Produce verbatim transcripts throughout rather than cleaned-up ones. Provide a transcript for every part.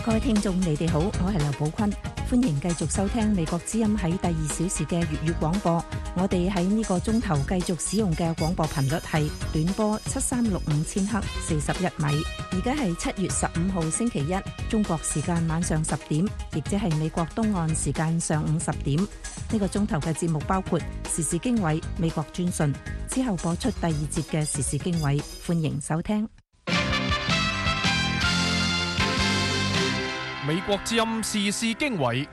各位聽眾，你哋好，我係劉寶坤，歡迎繼續收聽美國之音喺第二小時嘅粵語廣播。我哋喺呢個鐘頭繼續使用嘅廣播頻率係短波七三六五千赫四十一米。而家係七月十五號星期一，中國時間晚上十點，亦即係美國東岸時間上午十點。呢個鐘頭嘅節目包括時事經緯、美國專訊，之後播出第二節嘅時事經緯，歡迎收聽。 美國之音時事經緯，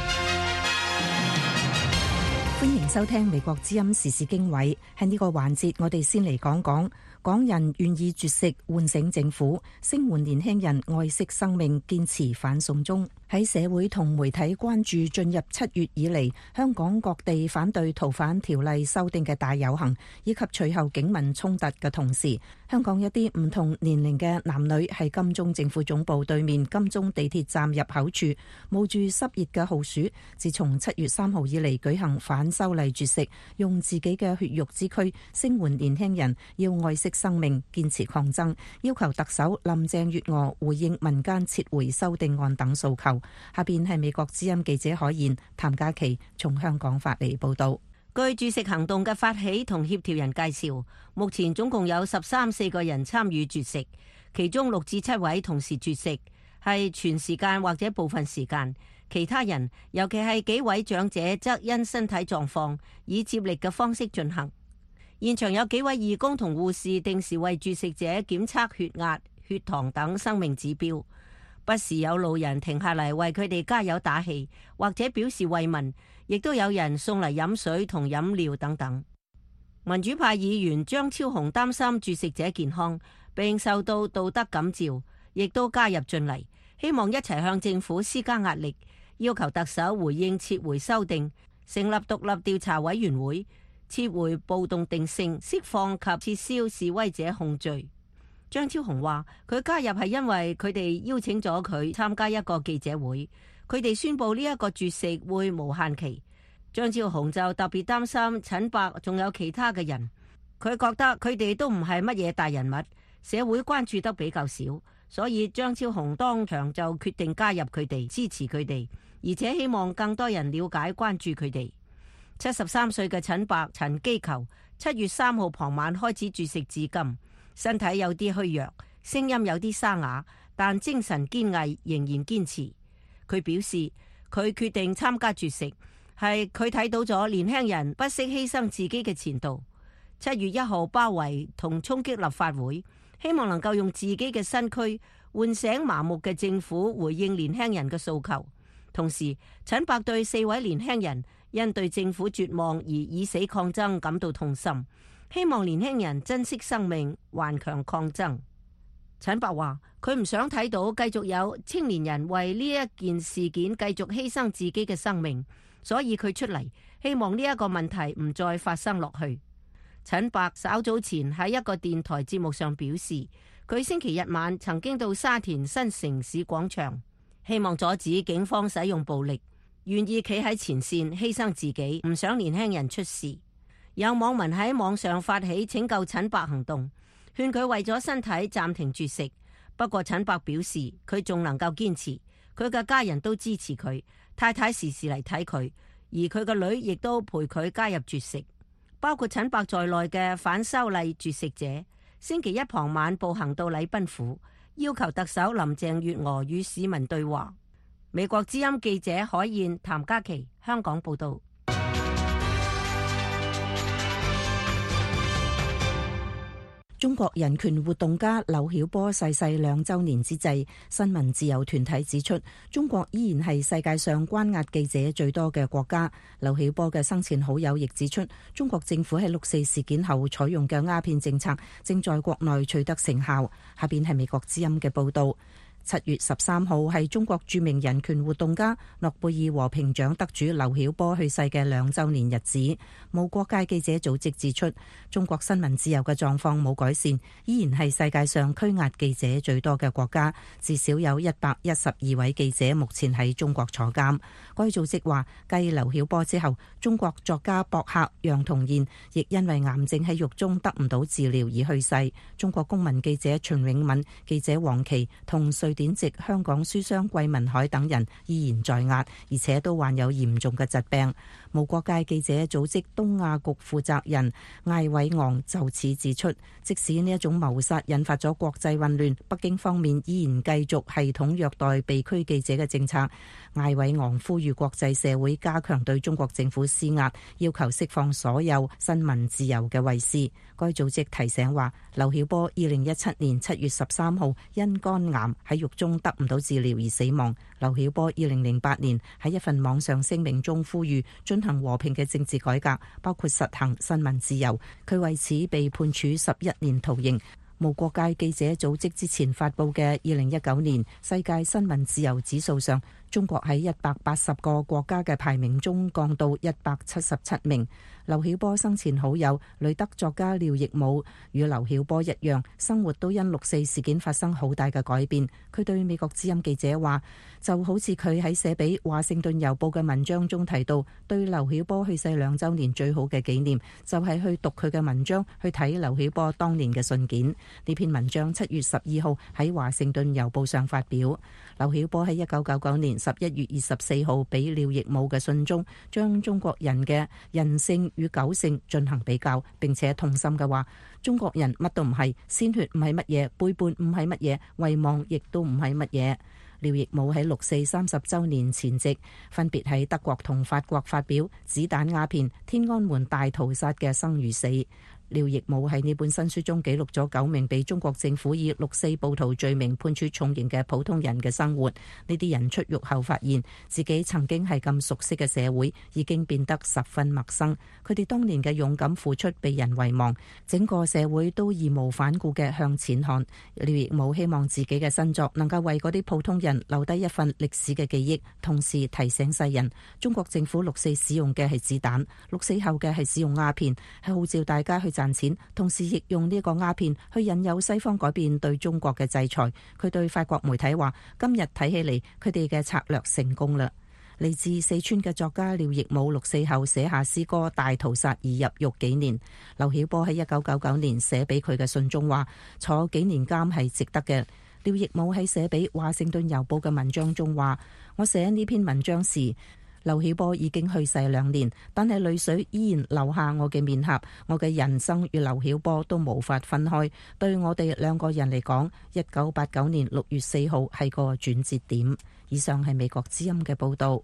歡迎收聽美國之音時事經緯。喺呢個環節，我哋先嚟講講港人願意絕食喚醒政府，聲援年輕人愛惜生命，堅持反送中。喺社會同媒體關注進入七月以嚟，香港各地反對逃犯條例修訂嘅大遊行，以及隨後警民衝突嘅同時，香港一啲唔同年齡嘅男女喺金鐘政府總部對面金鐘地鐵站入口處冒住濕熱嘅酷暑，自從七月三號以嚟舉行反修例絕食，用自己嘅血肉之軀聲援年輕人要愛惜生命，堅持抗爭，要求特首林鄭月娥回應民間撤回修訂案等訴求。下邊係美國之音記者海燕、譚嘉琪從香港發嚟報道。 據絕食行動嘅發起同協調人介紹，目前總共有十三四個人參與絕食，其中六至七位同時絕食，係全時間或者部分時間。其他人，尤其係幾位長者，則因身體狀況以接力嘅方式進行。現場有幾位義工同護士定時為絕食者檢測血壓、血糖等生命指標。不時有路人停下嚟為佢哋加油打氣，或者表示慰問，亦都有人送嚟飲水同飲料等等。民主派議員張超雄擔心絕食者健康，並受到道德感召，亦都加入進嚟，希望一齊向政府施加壓力，要求特首回應撤回修訂，成立獨立調查委員會，撤回暴動定性，釋放及撤銷示威者控罪。張超雄話佢加入係因為佢哋邀請咗佢參加一個記者會，佢哋宣布呢一個絕食會無限期。張超雄就特別擔心陳伯仲有其他嘅人，佢覺得佢哋都唔係乜嘢大人物，社會關注得比較少，所以張超雄當場就決定加入佢哋，支持佢哋，而且希望更多人了解關注佢哋。七十三歲嘅陳伯陳基球七月三號傍晚開始絕食至今，身體有啲虛弱，聲音有啲沙啞，但精神堅毅，仍然堅持。佢表示佢決定參加絕食，係佢睇到咗年輕人不惜犧牲自己嘅前途。七月一號包圍同衝擊立法會，希望能夠用自己嘅身軀喚醒麻木嘅政府，回應年輕人嘅訴求。同時，陳伯對四位年輕人因對政府絕望而以死抗爭感到痛心，希望年輕人珍惜生命，頑強抗爭。陳伯話佢唔想睇到繼續有青年人為呢一件事件繼續犧牲自己嘅生命，所以佢出嚟希望呢一個問題唔再發生落去。陳伯稍早前喺一個電台節目上表示，佢星期日晚曾經到沙田新城市廣場，希望阻止警方使用暴力，願意企喺前線犧牲自己，唔想年輕人出事。有網民喺網上發起拯救陳伯行動，勸佢為咗身體暫停絕食。不過陳伯表示佢仲能夠堅持，佢嘅家人都支持佢，太太時時嚟睇佢，而佢個女亦都陪佢加入絕食。包括陳伯在內嘅反修例絕食者，星期一傍晚步行到禮賓府，要求特首林鄭月娥與市民對話。美國之音記者海燕、譚嘉琪香港報道。 中國人權活動家劉曉波逝世兩週年之際，新聞自由團體指出，中國依然係世界上關押記者最多嘅國家。劉曉波嘅生前好友亦指出，中國政府喺六四事件後採用嘅鴉片政策正在國內取得成效。下邊係美國之音嘅報導。七月十三號係中國著名人權活動家、諾貝爾和平獎得主劉曉波去世嘅兩週年日子。無國界記者組織指出，中國新聞自由嘅狀況冇改善，依然係世界上拘押記者最多嘅國家，至少有一百一十二位記者目前喺中國坐監。該組織話，繼劉曉波之後，中國作家博客楊同彥亦因為癌症喺獄中得唔到治療而去世。中國公民記者秦永敏、記者黃琦同瑞瑞典籍香港書商桂民海等人依然在押，而且都患有嚴重嘅疾病。無國界記者組織東亞局負責人艾偉昂就此指出，即使呢一種謀殺引發咗國際混亂，北京方面依然繼續系統虐待被拘記者嘅政策。艾偉昂呼籲國際社會加強對中國政府施壓，要求釋放所有新聞自由嘅衛士。該組織提醒話，劉曉波二零一七年七月十三號因肝癌喺獄中得唔到治療而死亡。劉曉波二零零八年喺一份網上聲明中呼籲進行和平嘅政治改革，包括實行新聞自由。佢為此被判處十一年徒刑。無國界記者組織之前發佈嘅二零一九年世界新聞自由指數上，中國喺一百八十個國家嘅排名中降到一百七十七名。劉曉波生前好友旅德作家廖亦武與劉曉波一樣，生活都因六四事件發生好大嘅改變。佢對美國之音記者話，就好似佢喺寫俾華盛頓郵報嘅文章中提到，對劉曉波去世兩週年最好嘅紀念就係去讀佢嘅文章，去睇劉曉波當年嘅信件。呢篇文章七月十二號喺華盛頓郵報上發表。劉曉波喺一九九九年十一月二十四號俾廖亦武嘅信中，將中國人嘅人性與狗性進行比較，並且痛心嘅話，中國人乜都唔係，鮮血唔係乜嘢，背叛唔係乜嘢，遺忘亦都唔係乜嘢。廖亦武喺六四三十週年前夕，分別喺德國同法國發表《子彈鴉片：天安門大屠殺嘅生與死》。廖亦武喺呢本新書中記錄咗九名被中國政府以六四暴徒罪名判處重刑嘅普通人嘅生活。呢啲人出獄後發現自己曾經係咁熟悉嘅社會已經變得十分陌生，佢哋當年嘅勇敢付出被人遺忘，整個社會都義無反顧嘅向前看。廖亦武希望自己嘅新作能夠為嗰啲普通人留低一份歷史嘅記憶，同時提醒世人，中國政府六四使用嘅係子彈，六四後嘅係使用鴉片，係號召大家去賺錢，同時亦用呢個鴉片去引誘西方改變對中國嘅制裁。佢對法國媒體話，今日睇起嚟佢哋嘅策略成功啦。嚟自四川嘅作家廖亦武六四後寫下詩歌《大屠殺》而入獄幾年。劉曉波喺一九九九年寫俾佢嘅信中話，坐幾年監係值得嘅。廖亦武喺寫俾華盛頓郵報嘅文章中話，我寫呢篇文章時，劉曉波已經去世兩年，但係淚水依然流下我嘅面頰。我嘅人生與劉曉波都無法分開。對我哋兩個人嚟講，一九八九年六月四號係個轉折點。以上係美國之音嘅報道。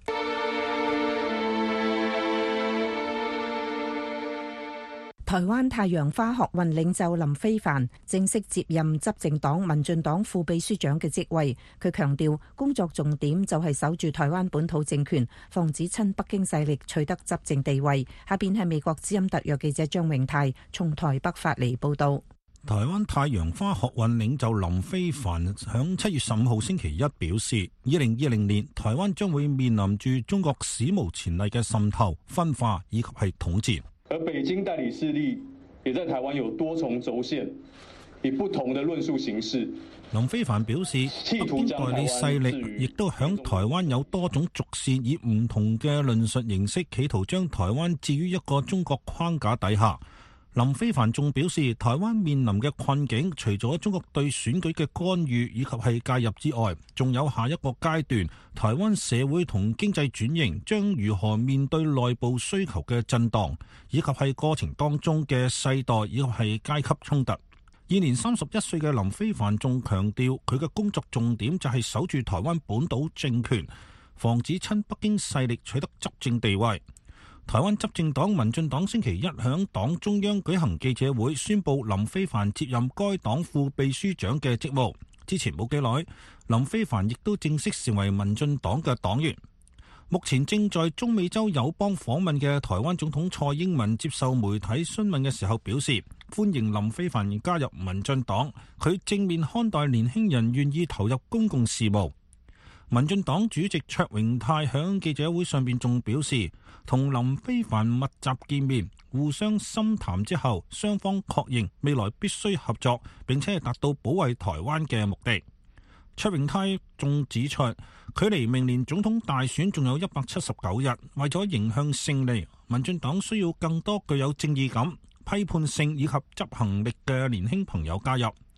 台灣太陽花學運領袖林飛帆正式接任執政黨民進黨副秘書長嘅職位。佢強調工作重點就係守住台灣本土政權，防止親北京勢力取得執政地位。下邊係美國之音特約記者張永泰從台北發嚟報道。 台灣太陽花學運領袖林飛帆響七月十五號星期一表示，二零二零年台灣將會面臨住中國史無前例嘅滲透、分化以及係統治。 而北京代理勢力也在台灣有多重軸線，以不同的論述形式。 林飛帆表示，北京代理勢力亦都響台灣有多種軸線，以唔同嘅論述形式，企圖將台灣置於一個中國框架底下。林飛帆仲表示，台灣面臨嘅困境，除咗中國對選舉嘅干預以及係介入之外，仲有下一個階段，台灣社會同經濟轉型將如何面對內部需求嘅震盪，以及係過程當中嘅世代以及係階級衝突。現年三十一歲嘅林飛帆仲強調，佢嘅工作重點就係守住台灣本島政權，防止親北京勢力取得執政地位。台灣執政黨民進黨星期一響黨中央舉行記者會，宣布林飛帆接任該黨副秘書長嘅職務。之前冇幾耐，林飛帆亦都正式成為民進黨嘅黨員。目前正在中美洲友邦訪問嘅台灣總統蔡英文接受媒體詢問嘅時候表示，歡迎林飛帆加入民進黨，佢正面看待年輕人願意投入公共事務。民進黨主席卓榮泰響記者會上邊仲表示，同林飛帆密集見面，互相深談之後，雙方確認未來必須合作，並且係達到保衛台灣嘅目的。卓榮泰仲指出，距離明年總統大選仲有一百七十九日，為咗迎向勝利，民進黨需要更多具有正義感、批判性以及執行力嘅年輕朋友加入。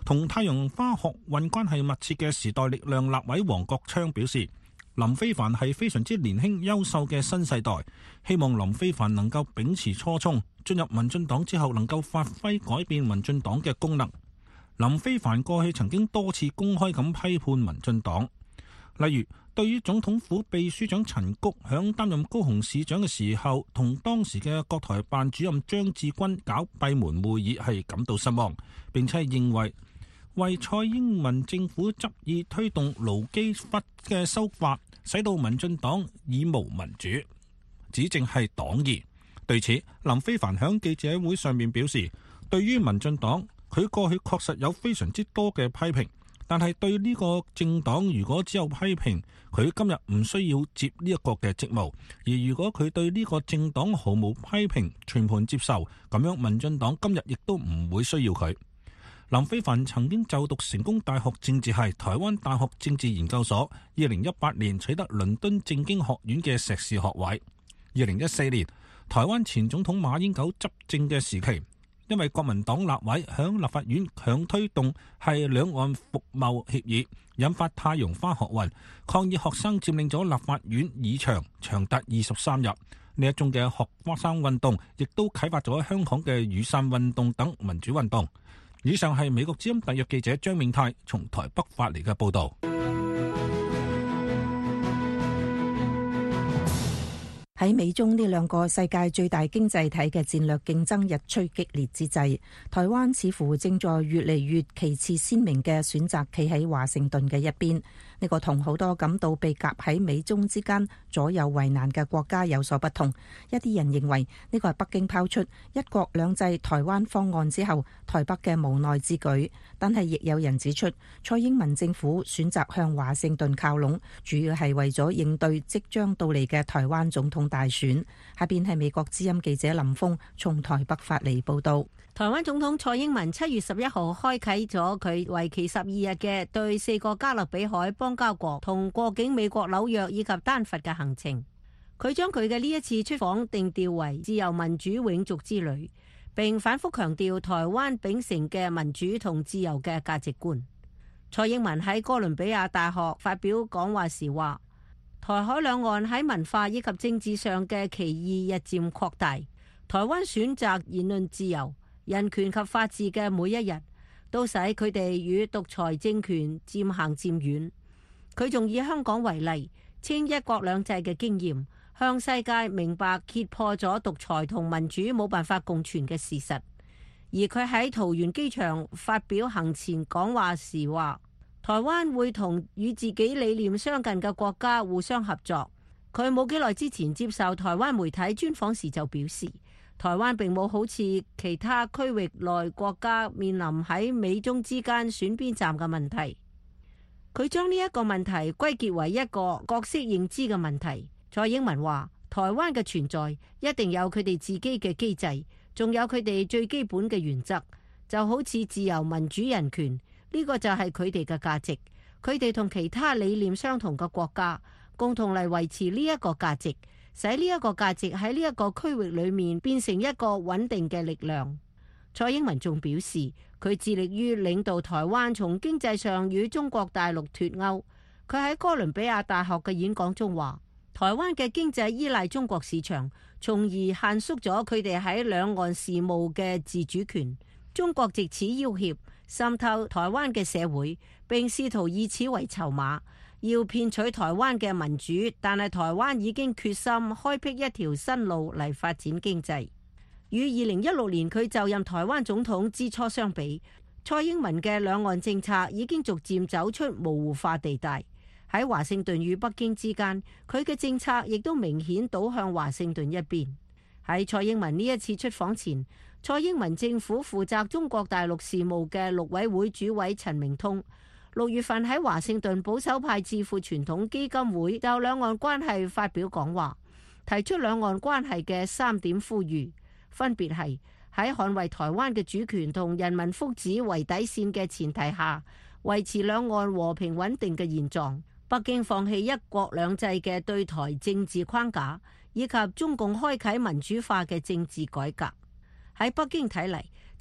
同太陽花學運關係密切嘅時代力量立委黃國昌表示，林飛帆係非常之年輕優秀嘅新世代，希望林飛帆能夠秉持初衷，進入民進黨之後能夠發揮改變民進黨嘅功能。林飛帆過去曾經多次公開咁批判民進黨，例如對於總統府秘書長陳菊響擔任高雄市長嘅時候，同當時嘅國台辦主任張志軍搞閉門會議係感到失望，並且認為為蔡英文政府執意推動勞基法嘅修法，使到民進黨已無民主，指正係黨意。對此，林飛帆響記者會上面表示，對於民進黨，佢過去確實有非常之多嘅批評，但係對呢個政黨如果只有批評，佢今日唔需要接呢一個嘅職務；而如果佢對呢個政黨毫無批評，全盤接受，咁樣民進黨今日亦都唔會需要佢。林飛帆曾經就讀成功大學政治系、台灣大學政治研究所，二零一八年取得倫敦政經學院嘅碩士學位。二零一四年，台灣前總統馬英九執政嘅時期，因為國民黨立委響立法院強推動係兩岸服貿協議，引發太陽花學運，抗議學生佔領咗立法院議場，長達二十三日。呢一種嘅學生運動，亦都啟發咗香港嘅雨傘運動等民主運動。以上係美國之音特約記者張銘泰從台北發嚟嘅報道。 喺美中呢兩個世界最大經濟體嘅戰略競爭日趨激烈之際，台灣似乎正在越嚟越旗幟鮮明嘅選擇企喺華盛頓嘅一邊。呢個同好多感到被夾喺美中之間左右為難嘅國家有所不同。一啲人認為呢個係北京拋出一國兩制台灣方案之後台北嘅無奈之舉，但係亦有人指出，蔡英文政府選擇向華盛頓靠攏，主要係為咗應對即將到嚟嘅台灣總統大選。下邊係美國之音記者林峰從台北發嚟報道。 台灣總統蔡英文七月十一號開啟咗佢為期十二日嘅對四個加勒比海邦交國同過境美國紐約以及丹佛嘅行程。佢將佢嘅呢一次出訪定調為自由民主永續之旅，並反覆強調台灣秉承嘅民主同自由嘅價值觀。蔡英文喺哥倫比亞大學發表講話時話，台海兩岸喺文化以及政治上嘅歧義日漸擴大，台灣選擇言論自由、人權及法治嘅每一日，都使佢哋與獨裁政權漸行漸遠。佢仲以香港為例，稱一國兩制嘅經驗，向世界明白揭破咗獨裁同民主冇辦法共存嘅事實。而佢喺桃園機場發表行前講話時話，台灣會同與自己理念相近嘅國家互相合作。佢冇幾耐之前接受台灣媒體專訪時就表示，台灣並冇好似其他區域內國家面臨喺美中之間選邊站嘅問題。佢將呢一個問題歸結為一個角色認知嘅問題。蔡英文話，台灣嘅存在一定有佢哋自己嘅機制，仲有佢哋最基本嘅原則，就好似自由、民主、人權，呢個就係佢哋嘅價值。佢哋同其他理念相同嘅國家共同嚟維持呢一個價值，使呢一個價值喺呢一個區域裏面變成一個穩定嘅力量。蔡英文仲表示，佢致力於領導台灣從經濟上與中國大陸脫鈎。佢喺哥倫比亞大學嘅演講中話，台灣嘅經濟依賴中國市場，從而限縮咗佢哋喺兩岸事務嘅自主權。中國藉此要挾滲透台灣嘅社會，並試圖以此為籌碼，要騙取台灣嘅民主。但係台灣已經決心開闢一條新路嚟發展經濟。與二零一六年佢就任台灣總統之初相比，蔡英文嘅兩岸政策已經逐漸走出模糊化地帶。喺華盛頓與北京之間，佢嘅政策亦都明顯倒向華盛頓一邊。喺蔡英文呢一次出訪前，蔡英文政府負責中國大陸事務嘅陸委會主委陳明通六月份喺華盛頓保守派智庫傳統基金會就兩岸關係發表講話，提出兩岸關係嘅三點呼籲，分別係喺捍衛台灣嘅主權同人民福祉為底線嘅前提下，維持兩岸和平穩定嘅現狀。北京放棄一國兩制嘅對台政治框架，以及中共開啟民主化嘅政治改革。喺北京睇嚟，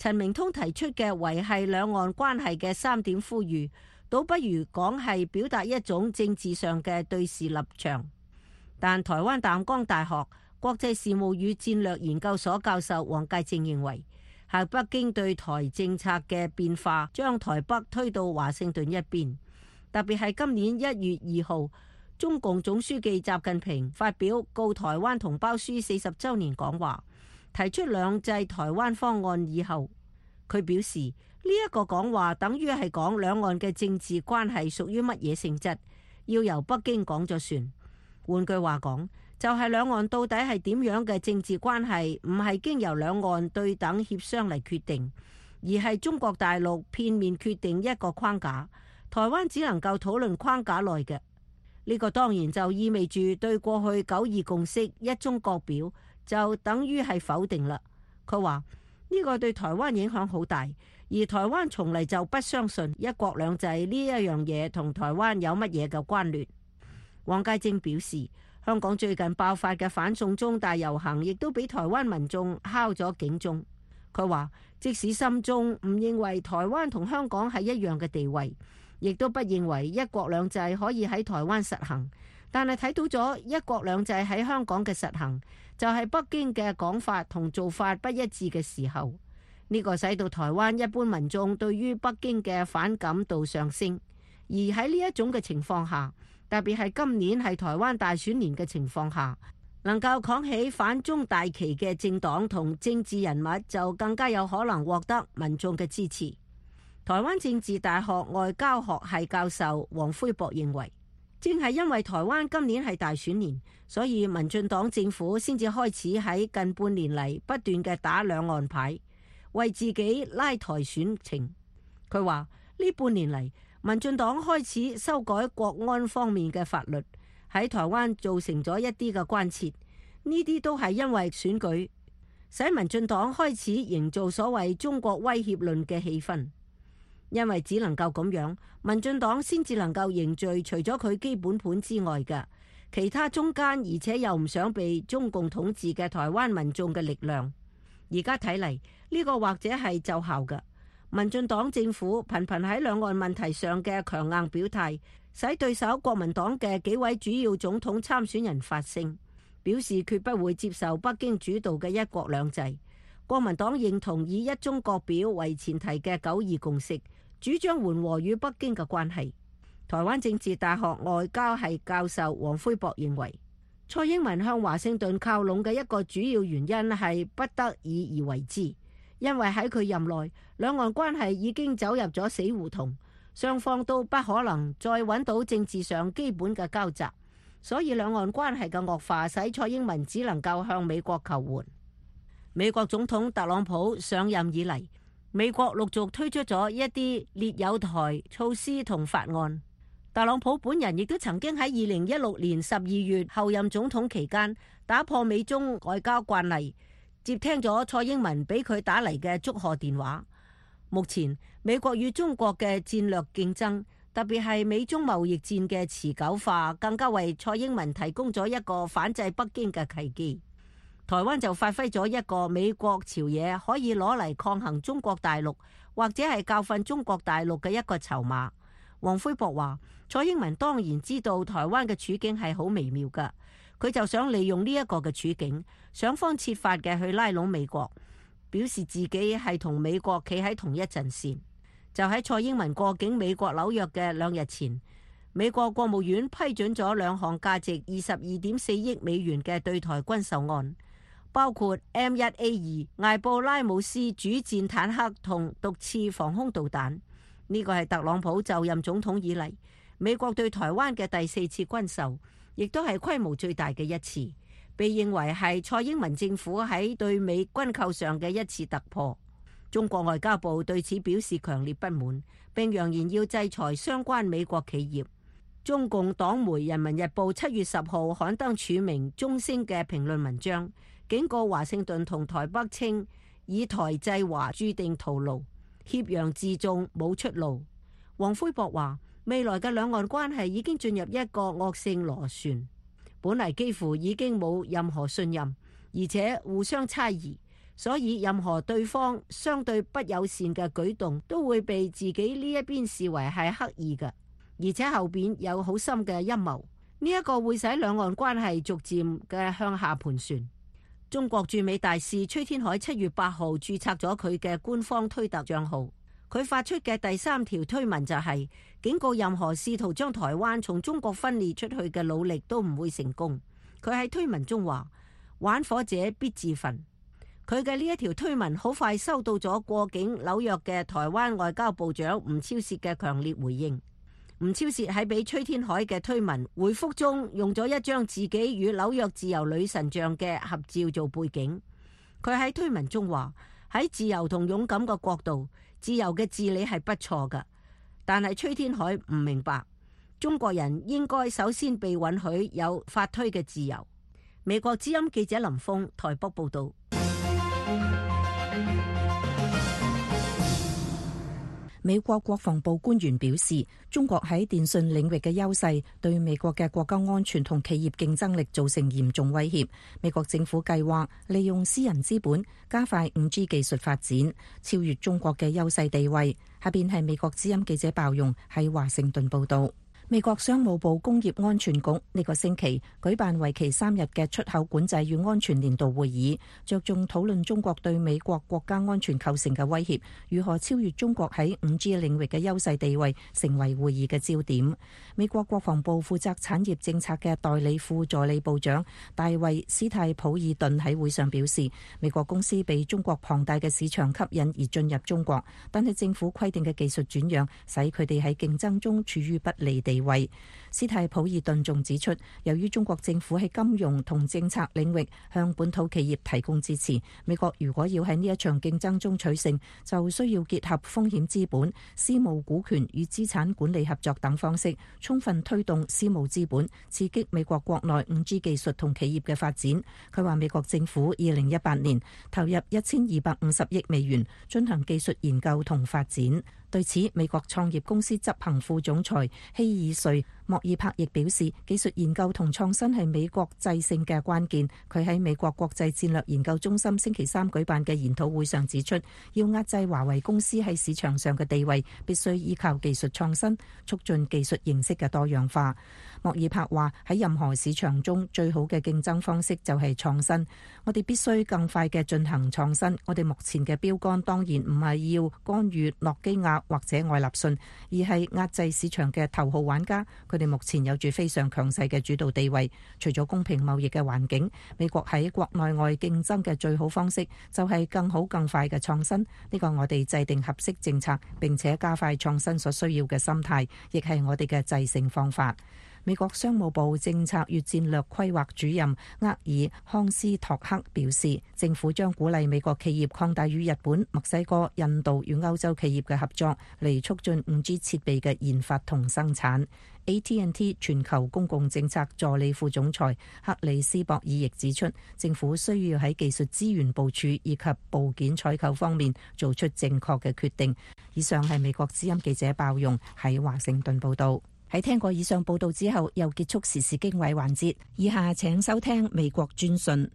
陳明通提出嘅維繫兩岸關係嘅三點呼籲，倒不如講係表達一種政治上嘅對視立場。但台灣淡江大學國際事務與戰略研究所教授黃介正認為，係北京對台政策嘅變化，將台北推到華盛頓一邊。特別係今年一月二號，中共總書記習近平發表告台灣同胞書四十週年講話，提出兩制台灣方案以後，佢表示呢一個講話等於係講兩岸嘅政治關係屬於乜嘢性質，要由北京講咗算。換句話講，就係兩岸到底係點樣嘅政治關係，唔係經由兩岸對等協商嚟決定，而係中國大陸片面決定一個框架，台灣只能夠討論框架內嘅。呢個當然就意味住對過去九二共識一中各表就等於係否定啦。佢話呢個對台灣影響好大，而台灣從嚟就不相信一國兩制呢一樣嘢同台灣有乜嘢嘅關聯。黃介正表示，香港最近爆發嘅反送中大遊行亦都俾台灣民眾敲咗警鐘。佢話即使心中唔認為台灣同香港係一樣嘅地位，亦都不認為一國兩制可以喺台灣實行，但係睇到咗一國兩制喺香港嘅實行，就係北京嘅講法同做法不一致嘅時候，呢個使到台灣一般民眾對於北京嘅反感度上升。而喺呢一種嘅情況下，特別係今年係台灣大選年嘅情況下，能夠扛起反中大旗嘅政黨同政治人物就更加有可能獲得民眾嘅支持。台灣政治大學外交學系教授黃輝博認為，正係因為台灣今年係大選年，所以民進黨政府先至開始喺近半年嚟不斷嘅打兩岸牌，為自己拉台選情。佢話呢半年嚟，民進黨開始修改國安方面嘅法律，喺台灣造成咗一啲嘅關切，呢啲都係因為選舉，使民進黨開始營造所謂中國威脅論嘅氣氛。因為只能夠咁樣，民進黨先至能夠凝聚除咗佢基本盤之外嘅其他中間，而且又唔想被中共統治嘅台灣民眾嘅力量。而家睇嚟，呢個或者係奏效嘅。民進黨政府頻頻喺兩岸問題上嘅強硬表態，使對手國民黨嘅幾位主要總統參選人發聲，表示決不會接受北京主導嘅一國兩制。國民黨認同以一中各表為前提嘅九二共識，主張緩和與北京嘅關係。台灣政治大學外交系教授黃輝博認為，蔡英文向華盛頓靠攏嘅一個主要原因係不得已而為之，因為喺佢任內，兩岸關係已經走入咗死胡同，雙方都不可能再揾到政治上基本嘅交集，所以兩岸關係嘅惡化使蔡英文只能夠向美國求援。美國總統特朗普上任以嚟，美國陸續推出咗一啲列有台措施同法案。特朗普本人亦都曾經喺二零一六年十二月候任總統期間，打破美中外交慣例，接聽咗蔡英文俾佢打嚟嘅祝賀電話。目前美國與中國嘅戰略競爭，特別係美中貿易戰嘅持久化，更加為蔡英文提供咗一個反制北京嘅契機。台灣就發揮咗一個美國朝野可以攞嚟抗衡中國大陸，或者係教訓中國大陸嘅一個籌碼。黃輝博話，蔡英文當然知道台灣嘅處境係好微妙噶，佢就想利用呢一個嘅處境，想方設法嘅去拉攏美國，表示自己係同美國企喺同一陣線。就喺蔡英文過境美國紐約嘅兩日前，美國國務院批准咗兩項價值二十二點四億美元嘅對台軍售案，包括 M 一 A 二艾布拉姆斯主戰坦克同毒刺防空導彈。呢個係特朗普就任總統以嚟，美國對台灣嘅第四次軍售，亦都係規模最大嘅一次，被認為係蔡英文政府喺對美軍購上嘅一次突破。中國外交部對此表示強烈不滿，並揚言要制裁相關美國企業。中共黨媒《人民日報》七月十號刊登署名中聲嘅評論文章，警告華盛頓同台北稱以台制華注定徒勞，挾洋自重冇出路。黃輝博話，未來嘅兩岸關係已經進入一個惡性螺旋，本嚟幾乎已經冇任何信任，而且互相猜疑。 所以任何對方相對不友善嘅舉動都會被自己呢一邊視為係刻意嘅，而且後邊有好深嘅陰謀。呢一個會使兩岸關係逐漸嘅向下盤旋。中國駐美大使崔天凱七月八號註冊咗佢嘅官方推特賬號，佢發出嘅第三條推文就係警告任何試圖將台灣從中國分裂出去嘅努力都唔會成功。佢喺推文中話：玩火者必自焚。佢嘅呢一條推文好快收到咗過境紐約嘅台灣外交部長吳釗燮嘅強烈回應。吳釗燮喺俾崔天凱嘅推文回覆中用咗一張自己與紐約自由女神像嘅合照做背景。佢喺推文中話：喺自由同勇敢嘅角度，自由嘅治理係不錯㗎，但係崔天凱唔明白，中國人應該首先被允許有發推嘅自由。美國之音記者林峰台北報道。 美國國防部官員表示，中國喺電信領域嘅優勢對美國嘅國家安全同企業競爭力造成嚴重威脅。美國政府計劃利用私人資本加快 五 G 技術發展，超越中國嘅優勢地位。下邊係美國之音記者鮑容喺華盛頓報道。美國商務部工業安全局呢個星期舉辦為期三日嘅出口管制與安全年度會議，着重討論中國對美國國家安全構成嘅威脅，如何超越中國喺 五 G 領域嘅優勢地位，成為會議嘅焦點。美國國防部負責產業政策嘅代理副助理部長大衛斯泰普爾頓喺會上表示，美國公司被中國龐大嘅市場吸引而進入中國，但係政府規定嘅技術轉讓使佢哋喺競爭中處於不利地位。斯泰普爾頓仲指出，由於中國政府喺金融同政策領域向本土企業提供支持，美國如果要喺呢一場競爭中取勝，就需要結合風險資本、私募股權與資產管理合作等方式，充分推動私募資本，刺激美國國內 五 G 技術同企業嘅發展。佢話美國政府二零一八年投入一千二百五十億美元進行技術研究同發展。對此，美國創業公司執行副總裁希爾瑞莫爾柏亦表示，技術研究同創新係美國制勝嘅關鍵。佢喺美國國際戰略研究中心星期三舉辦嘅研討會上指出，要壓制華為公司喺市場上嘅地位，必須依靠技術創新，促進技術形式嘅多樣化。莫爾柏話：喺任何市場中，最好嘅競爭方式就係創新。我哋必須更快嘅進行創新。我哋目前嘅標杆當然唔係要干預諾基亞或者愛立信，而係壓制市場嘅頭號玩家。佢哋目前有住非常強勢嘅主導地位。除咗公平貿易嘅環境，美國喺國內外競爭嘅最好方式就係更好更快嘅創新。呢個我哋制定合適政策並且加快創新所需要嘅心態，亦係我哋嘅制勝方法。美國商務部政策與戰略規劃主任厄爾康斯托克表示，政府將鼓勵美國企業擴大與日本、墨西哥、印度與歐洲企業嘅合作，嚟促進 五 G 設備嘅研發同生產。A T and T 全球公共政策助理副總裁克里斯博爾亦指出，政府需要喺技術資源部署以及部件採購方面做出正確嘅決定。以上係美國之音記者鮑容喺華盛頓報道。喺聽過以上報道之後，又結束時事經緯環節。以下請收聽美國專訊。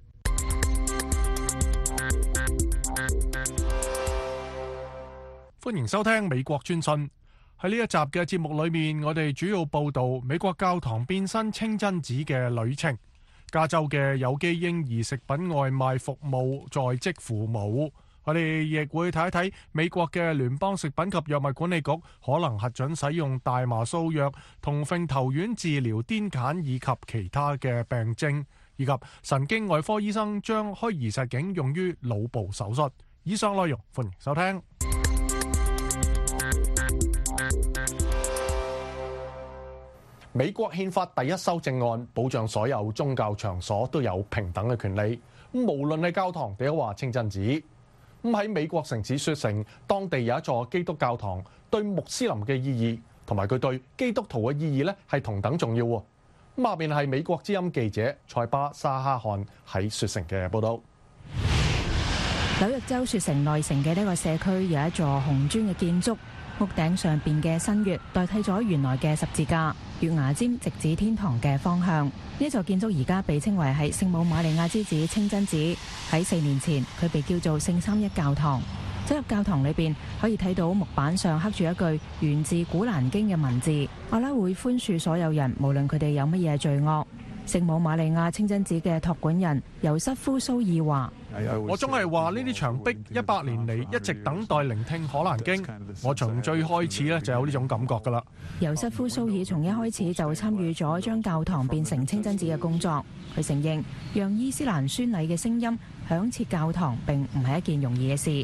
歡迎收聽美國專訊。喺呢一集嘅節目裏面，我哋主要報道美國教堂變身清真寺嘅旅程，加州嘅有機嬰兒食品外賣服務在職父母。我哋亦會睇一睇美國嘅聯邦食品及藥物管理局可能核准使用大麻素藥同揈頭丸治療癲癇以及其他嘅病症，以及神經外科醫生將虛擬實境用於腦部手術。以上內容歡迎收聽。美國憲法第一修正案保障所有宗教場所都有平等嘅權利，無論係教堂定話清真寺。咁喺美國城市雪城，當地有一座基督教堂，對穆斯林嘅意義同埋佢對基督徒嘅意義咧係同等重要。咁下邊係美國之音記者塞巴沙哈漢喺雪城嘅報道。 紐約州雪城內城嘅呢個社區有一座紅磚嘅建築，屋頂上邊嘅新月代替咗原來嘅十字架。 月牙尖直指天堂嘅方向。呢座建築而家被稱為係聖母瑪利亞之子清真寺。喺四年前，佢被叫做聖三一教堂。走入教堂裏邊，可以睇到木板上刻住一句源自古蘭經嘅文字：阿拉會寬恕所有人，無論佢哋有乜嘢罪惡。聖母瑪利亞清真寺嘅託管人尤瑟夫蘇爾話： 我總係話呢啲牆壁一百年嚟一直等待聆聽可蘭經，我從最開始呢就有呢種感覺㗎啦。 尤瑟夫蘇爾從一開始就參與咗將教堂變成清真寺嘅工作。佢承認讓伊斯蘭宣禮嘅聲音響徹教堂並唔係一件容易嘅事。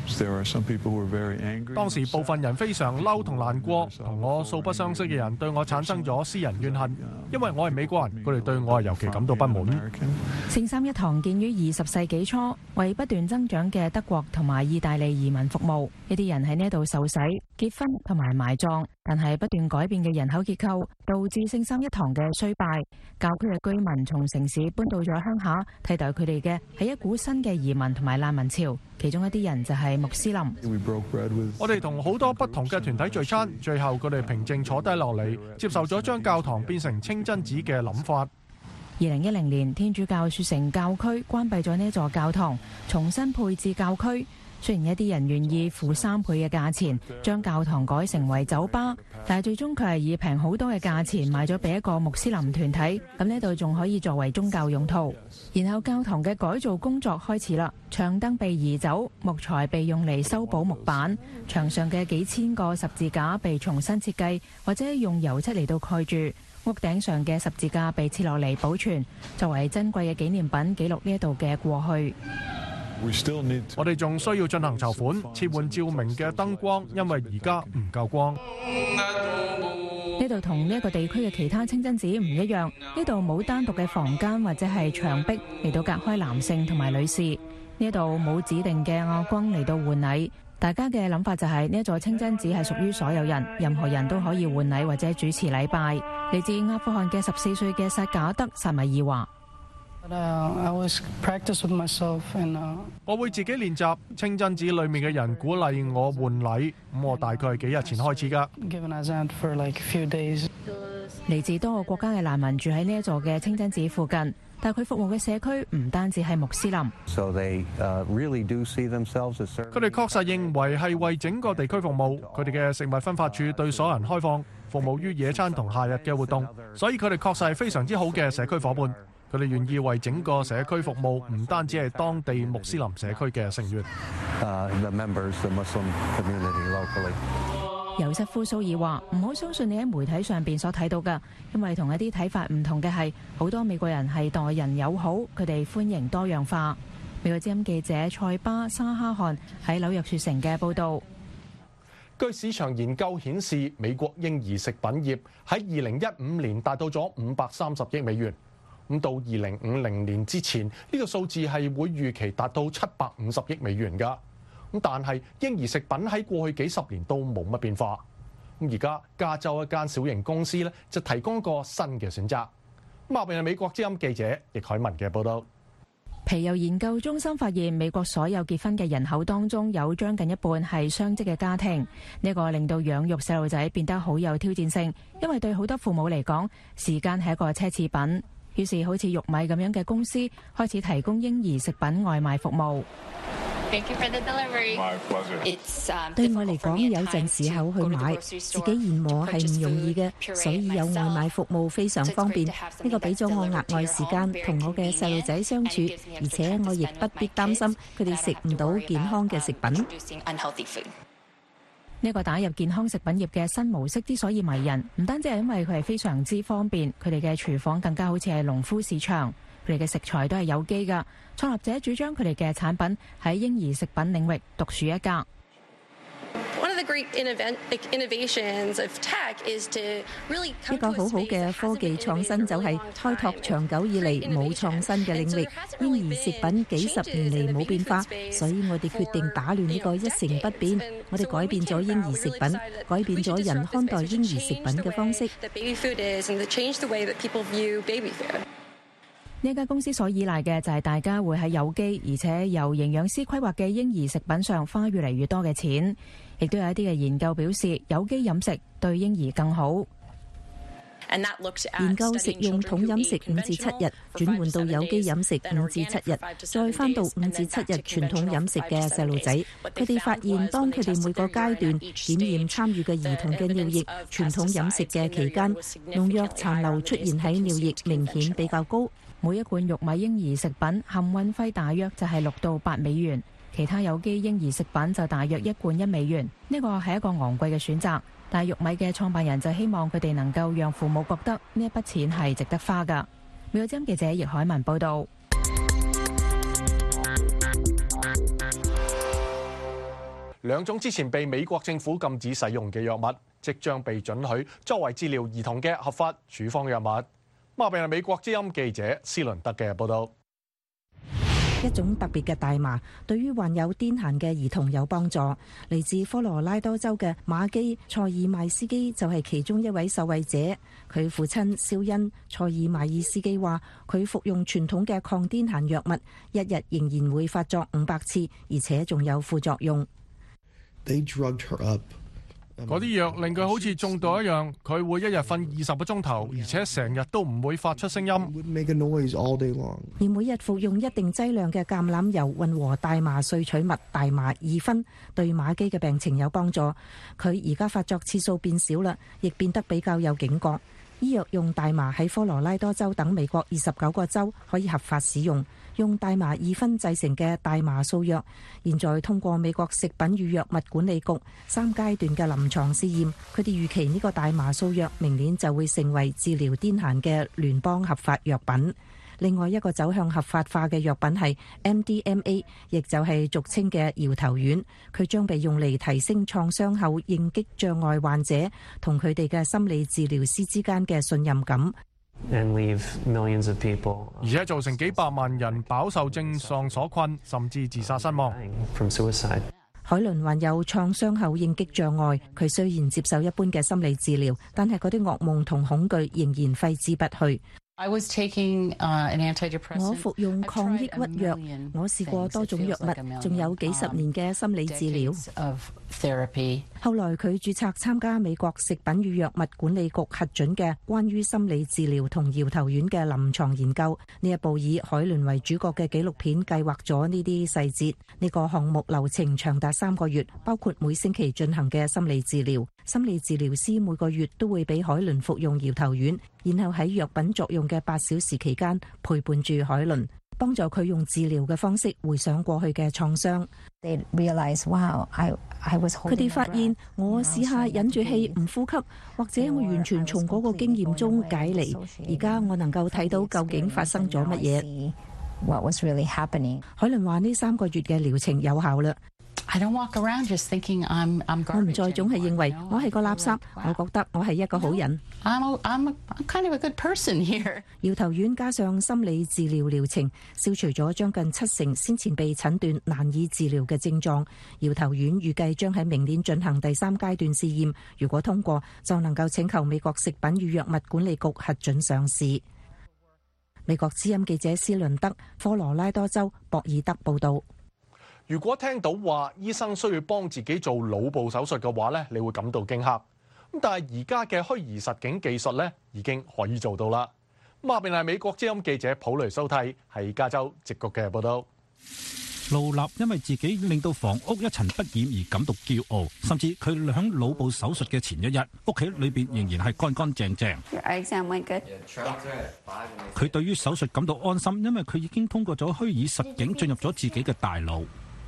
當時部分人非常嬲同難過，同我素不相識嘅人對我產生咗私人怨恨，因為我係美國人，佢哋對我係尤其感到不滿。 聖三一堂建於二十世紀初，為不斷增長嘅德國同埋意大利移民服務。一啲人喺呢度受洗、結婚同埋埋葬，但係不斷改變嘅人口結構導致聖三一堂嘅衰敗。教區嘅居民從城市搬到咗鄉下，替代佢哋嘅係一股新嘅移民同埋難民潮。其中一啲人就係穆斯林。 我哋同好多不同嘅團體聚餐，最後佢哋平靜坐低落嚟，接受咗將教堂變成清真寺嘅諗法。 二零一零年，天主教雪城教區關閉咗呢座教堂，重新配置教區。雖然一啲人願意付三倍嘅價錢將教堂改成為酒吧，但係最終佢係以平好多嘅價錢賣咗俾一個穆斯林團體。咁呢度仲可以作為宗教用途。然後教堂嘅改造工作開始啦，長燈被移走，木材被用嚟修補木板，牆上嘅幾千個十字架被重新設計，或者用油漆嚟到蓋住。屋頂上嘅十字架被切落嚟保存，作為珍貴嘅紀念品，記錄呢一度嘅過去。 我哋仲需要進行籌款，切換照明嘅燈光，因為而家唔夠光。 呢度同呢一個地區嘅其他清真寺唔一樣，呢度冇單獨嘅房間或者係牆壁嚟到隔開男性同埋女士，呢度冇指定嘅亞軍嚟到換禮。大家嘅諗法就係呢一座清真寺係屬於所有人，任何人都可以換禮或者主持禮拜。嚟自阿富汗嘅十四歲嘅薩賈德薩米爾話。 我會自己練習，清真寺裏面嘅人鼓勵我換禮，咁我大概係幾日前開始㗎。 嚟自多個國家嘅難民住喺呢一座嘅清真寺附近，但佢服務嘅社區唔單止係穆斯林。 佢哋確實認為係為整個地區服務，佢哋嘅食物分發處對所有人開放，服務於野餐同夏日嘅活動，所以佢哋確實係非常之好嘅社區伙伴。佢哋願意為整個社區服務，唔單止係當地穆斯林社區嘅成員。 尤瑟夫蘇爾話：唔好相信你喺媒體上邊所睇到嘅，因為同一啲睇法唔同嘅係，好多美國人係待人友好，佢哋歡迎多樣化。美國之音記者塞巴沙哈汗喺紐約雪城嘅報導。 據市場研究顯示，美國嬰兒食品業喺二零一五年達到咗五百三十億美元。咁到二零五零年之前，呢、這個數字係會預期達到七百五十億美元㗎。咁但係嬰兒食品喺過去幾十年都冇乜變化。咁而家加州一間小型公司咧就提供個新嘅選擇。咁下邊係美國之音記者易凱文嘅報導。 皮尤研究中心發現，美國所有結婚嘅人口當中有將近一半係雙職嘅家庭。呢、這個令到養育細路仔變得好有挑戰性，因為對好多父母嚟講，時間係一個奢侈品。於是好似玉米咁樣嘅公司開始提供嬰兒食品外賣服務。 Thank you for the delivery. My pleasure. It's, um, 對我嚟講，有陣時候去買自己現磨係唔容易嘅，所以有外賣服務非常方便。呢、這個俾咗我額外時間同我嘅細路仔相處，而且我亦不必擔心佢哋食唔到健康嘅食品。 呢個打入健康食品業嘅新模式之所以迷人，唔單止係因為佢係非常之方便，佢哋嘅廚房更加好似係農夫市場，佢哋嘅食材都係有機㗎。創立者主張佢哋嘅產品喺嬰兒食品領域獨樹一格。 一個好好嘅科技創新就係開拓長久以嚟冇創新嘅領域。嬰兒食品幾十年嚟冇變化，所以我哋決定打亂呢個一成不變。我哋改變咗嬰兒食品，改變咗人看待嬰兒食品嘅方式。 呢間公司所依賴嘅就係大家會喺有機而且由營養師規劃嘅嬰兒食品上花越嚟越多嘅錢，亦都有一啲嘅研究表示有機飲食對嬰兒更好。 研究食用統飲食五至七日，轉換到有機飲食五至七日，再返到五至七日傳統飲食嘅細路仔，佢哋發現當佢哋每個階段檢驗參與嘅兒童嘅尿液傳統飲食嘅期間，農藥殘留出現喺尿液明顯比較高。 每一罐玉米嬰兒食品含運費大約就係六到八美元，其他有機嬰兒食品就大約一罐一美元。呢個係一個昂貴嘅選擇，但係玉米嘅創辦人就希望佢哋能夠讓父母覺得呢一筆錢係值得花㗎。美國之音記者葉海文報道。 兩種之前被美國政府禁止使用嘅藥物，即將被准許作為治療兒童嘅合法處方藥物。馬邊係美國之音記者斯倫德嘅報道。 一種特別嘅大麻對於患有癲癇嘅兒童有幫助。嚟自科羅拉多州嘅馬基塞爾邁斯基就係其中一位受惠者。佢父親肖恩塞爾邁爾斯基話，佢服用傳統嘅抗癲癇藥物，一日仍然會發作五百次，而且仲有副作用。 They drugged her up. 嗰啲藥令佢好似中毒一樣，佢會一日瞓二十個鐘頭，而且成日都唔會發出聲音。 而每日服用一定劑量嘅橄欖油混合大麻萃取物大麻二酚，對馬基嘅病情有幫助。佢而家發作次數變少啦，亦變得比較有警覺。醫藥用大麻喺科羅拉多州等美國二十九個州可以合法使用。用大麻二酚製成嘅大麻素藥，現在通過美國食品與藥物管理局三階段嘅臨床試驗。佢哋預期呢個大麻素藥明年就會成為治療癲癇嘅聯邦合法藥品。另外一個走向合法化嘅藥品係 M D M A， 亦就係俗稱嘅搖頭丸。佢將被用嚟提升創傷後應激障礙患者同佢哋嘅心理治療師之間嘅信任感。 而且造成幾百萬人飽受症狀所困，甚至自殺身亡。 海倫患有創傷後應激障礙，佢雖然接受一般嘅心理治療，但係嗰啲噩夢同恐懼仍然揮之不去。我服用抗抑鬱藥，我試過多種藥物，仲有幾十年嘅心理治療。後來佢註冊參加美國食品與藥物管理局核准嘅關於心理治療同搖頭丸嘅臨床研究。呢一部以海倫為主角嘅紀錄片計劃咗呢啲細節。呢個項目流程長達三個月，包括每星期進行嘅心理治療。心理治療師每個月都會俾海倫服用搖頭丸，然後喺藥品作用嘅八小時期間陪伴住海倫，幫助佢用治療嘅方式回想過去嘅創傷。佢哋發現，我試下忍住氣唔呼吸，或者我完全從嗰個經驗中解離。而家我能夠睇到究竟發生咗乜嘢。海倫話呢三個月嘅療程有效啦。我唔再總係認為我係個垃圾，我覺得我係一個好人。搖頭丸加上心理治療療程，消除咗將近七成先前被診斷難以治療嘅症狀。搖頭丸預計將喺明年進行第三階段試驗，如果通過，就能夠請求美國食品與藥物管理局核准上市。美國之音記者斯倫德，科羅拉多州博爾德報道。 如果聽到話醫生需要幫自己做腦部手術嘅話咧，你會感到驚嚇。咁但係而家嘅虛擬實境技術咧，已經可以做到啦。咁下邊係美國之音記者普雷蘇蒂喺加州直局嘅報道。 盧納因為自己令到房屋一塵不染而感到驕傲，甚至佢響腦部手術嘅前一日，屋企裏邊仍然係乾乾淨淨。佢對於手術感到安心，因為佢已經通過咗虛擬實境進入咗自己嘅大腦。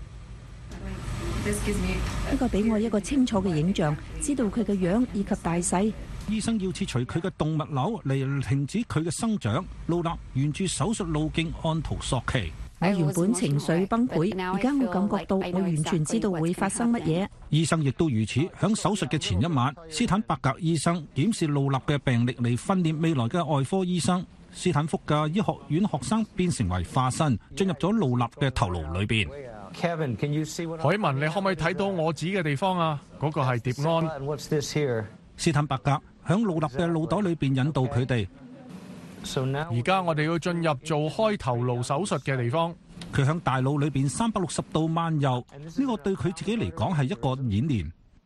呢個俾我一個清楚嘅影像，知道佢嘅樣以及大細。 醫生要切除佢嘅動脈瘤嚟停止佢嘅生長。盧納沿住手術路徑按圖索驥。 我原本情緒崩潰，而家我感覺到我完全知道會發生乜嘢。 醫生亦都如此。響手術嘅前一晚，斯坦伯格醫生檢視盧納嘅病歷嚟訓練未來嘅外科醫生。斯坦福嘅醫學院學生變成為化身，進入咗盧納嘅頭顱裏邊。 海文，你可唔可以睇到我指嘅地方啊？嗰個係蝶胺。 斯坦伯格響盧納嘅腦袋裏邊引導佢哋。 而家我哋要進入做開頭顱手術嘅地方。 佢響大腦裏邊三百六十度漫遊，呢個對佢自己嚟講係一個演練。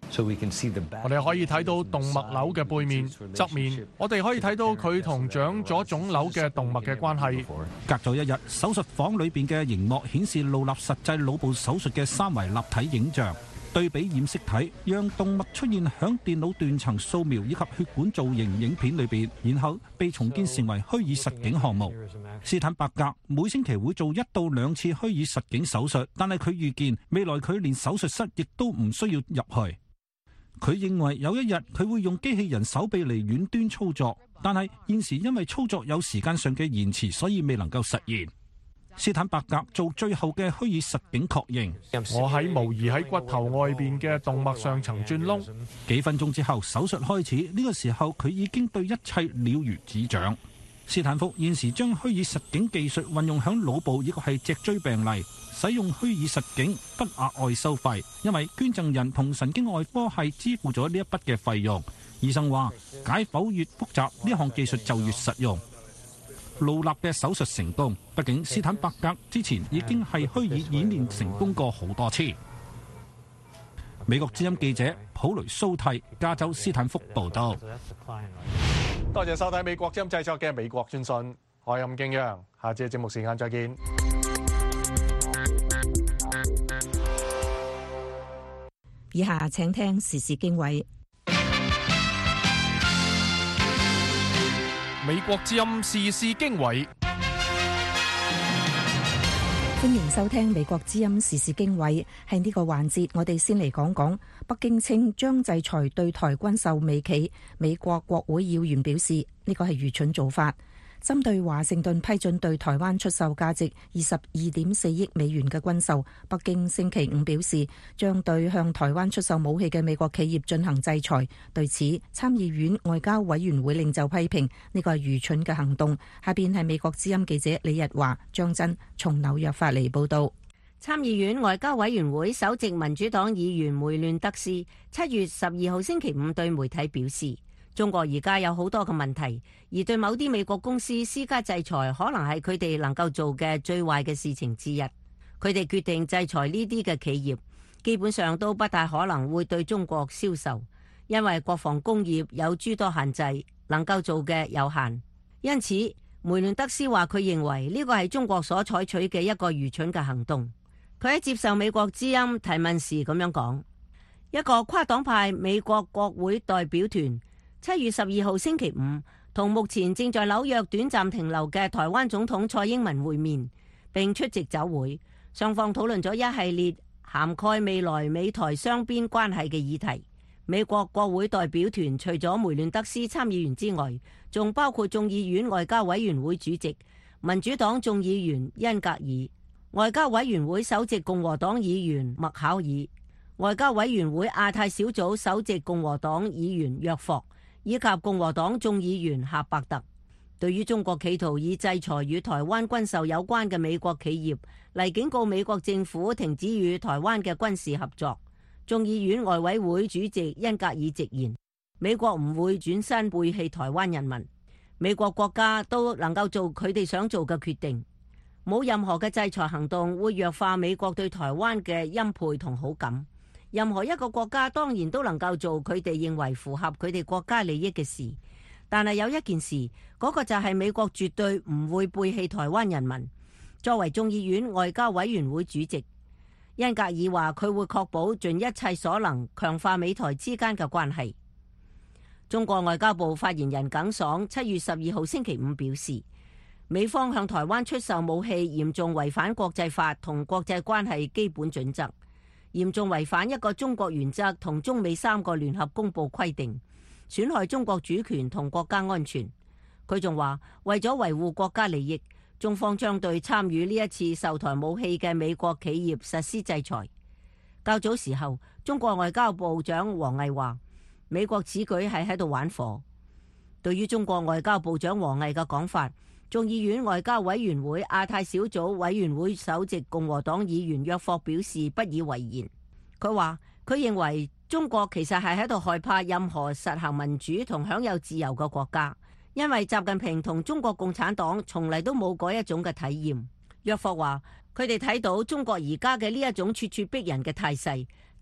我哋可以睇到動脈瘤嘅背面、側面，我哋可以睇到佢同長咗腫瘤嘅動脈嘅關係。 隔咗一日，手術房裏邊嘅熒幕顯示盧納實際腦部手術嘅三維立體影像，對比染色體，讓動脈出現響電腦斷層掃描以及血管造型影片裏邊，然後被重建成為虛擬實境項目。斯坦伯格每星期會做一到兩次虛擬實境手術，但係佢預見未來佢連手術室亦都唔需要入去。佢認為有一日佢會用機器人手臂嚟遠端操作，但係現時因為操作有時間上嘅延遲，所以未能夠實現。斯坦伯格做最後嘅虛擬實境確認， 我喺模擬喺骨頭外邊嘅動脈上層鑽窿。 幾分鐘之後手術開始，呢個時候佢已經對一切了如指掌。斯坦福現時將虛擬實境技術運用響腦部，亦係脊椎病例。使用虛擬實境不額外收費，因為捐贈人同神經外科係支付咗呢一筆嘅費用。醫生話解剖越複雜，呢項技術就越實用。盧納嘅手術成功，畢竟斯坦伯格之前已經係虛擬演練成功過好多次。美國之音記者普雷蘇蒂，加州斯坦福報道。 多謝收睇美國之音製作嘅《美國專訊》，我係任敬陽，下次節目時間再見。 以下請聽時事經緯。 美國之音時事經緯， 歡迎收聽美國之音時事經緯。喺呢個環節，我哋先嚟講講北京稱將制裁對台軍售未企，美國國會議員表示呢個係愚蠢做法。針對華盛頓批准對台灣出售價值二十二點四億美元嘅軍售，北京星期五表示將對向台灣出售武器嘅美國企業進行制裁。對此，參議院外交委員會領袖批評呢個係愚蠢嘅行動。下邊係美國之音記者李日華、張真從紐約發嚟報道。 參議院外交委員會首席民主黨議員梅亂德斯七月十二號星期五對媒體表示，中國而家有好多嘅問題，而對某啲美國公司施加制裁，可能係佢哋能夠做嘅最壞嘅事情之一。佢哋決定制裁呢啲嘅企業，基本上都不大可能會對中國銷售，因為國防工業有諸多限制，能夠做嘅有限。因此，梅亂德斯話佢認為呢個係中國所採取嘅一個愚蠢嘅行動。佢喺接受美國之音提問時咁樣講：一個跨黨派美國國會代表團七月十二號星期五同目前正在紐約短暫停留嘅台灣總統蔡英文會面，並出席酒會。雙方討論咗一系列涵蓋未來美台雙邊關係嘅議題。美國國會代表團除咗梅亂德斯參議員之外，仲包括眾議院外交委員會主席民主黨眾議員恩格爾、外交委員會首席共和黨議員麥考爾、外交委員會亞太小組首席共和黨議員約霍，以及共和黨眾議員夏伯特。對於中國企圖以制裁與台灣軍售有關嘅美國企業嚟警告美國政府停止與台灣嘅軍事合作，眾議院外委會主席恩格爾直言，美國唔會轉身背棄台灣人民，美國國家都能夠做佢哋想做嘅決定，冇任何嘅制裁行動會弱化美國對台灣嘅欽佩同好感。任何一個國家當然都能夠做佢哋認為符合佢哋國家利益嘅事，但係有一件事，嗰個就係美國絕對唔會背棄台灣人民。作為眾議院外交委員會主席，恩格爾話佢會確保盡一切所能強化美台之間嘅關係。中國外交部發言人耿爽七月十二號星期五表示，美方向台灣出售武器嚴重違反國際法同國際關係基本準則，嚴重違反一個中國原則同中美三個聯合公報規定，損害中國主權同國家安全。佢仲話，為咗維護國家利益，中方將對參與呢一次售台武器嘅美國企業實施制裁。較早時候，中國外交部長王毅話，美國此舉係喺度玩火。對於中國外交部長王毅嘅講法，眾議院外交委員會亞太小組委員會首席共和黨議員約霍表示不以為然。佢話佢認為中國其實係喺度害怕任何實行民主同享有自由嘅國家，因為習近平同中國共產黨從嚟都冇嗰一種嘅體驗。約霍話佢哋睇到中國而家嘅呢一種咄咄逼人嘅態勢，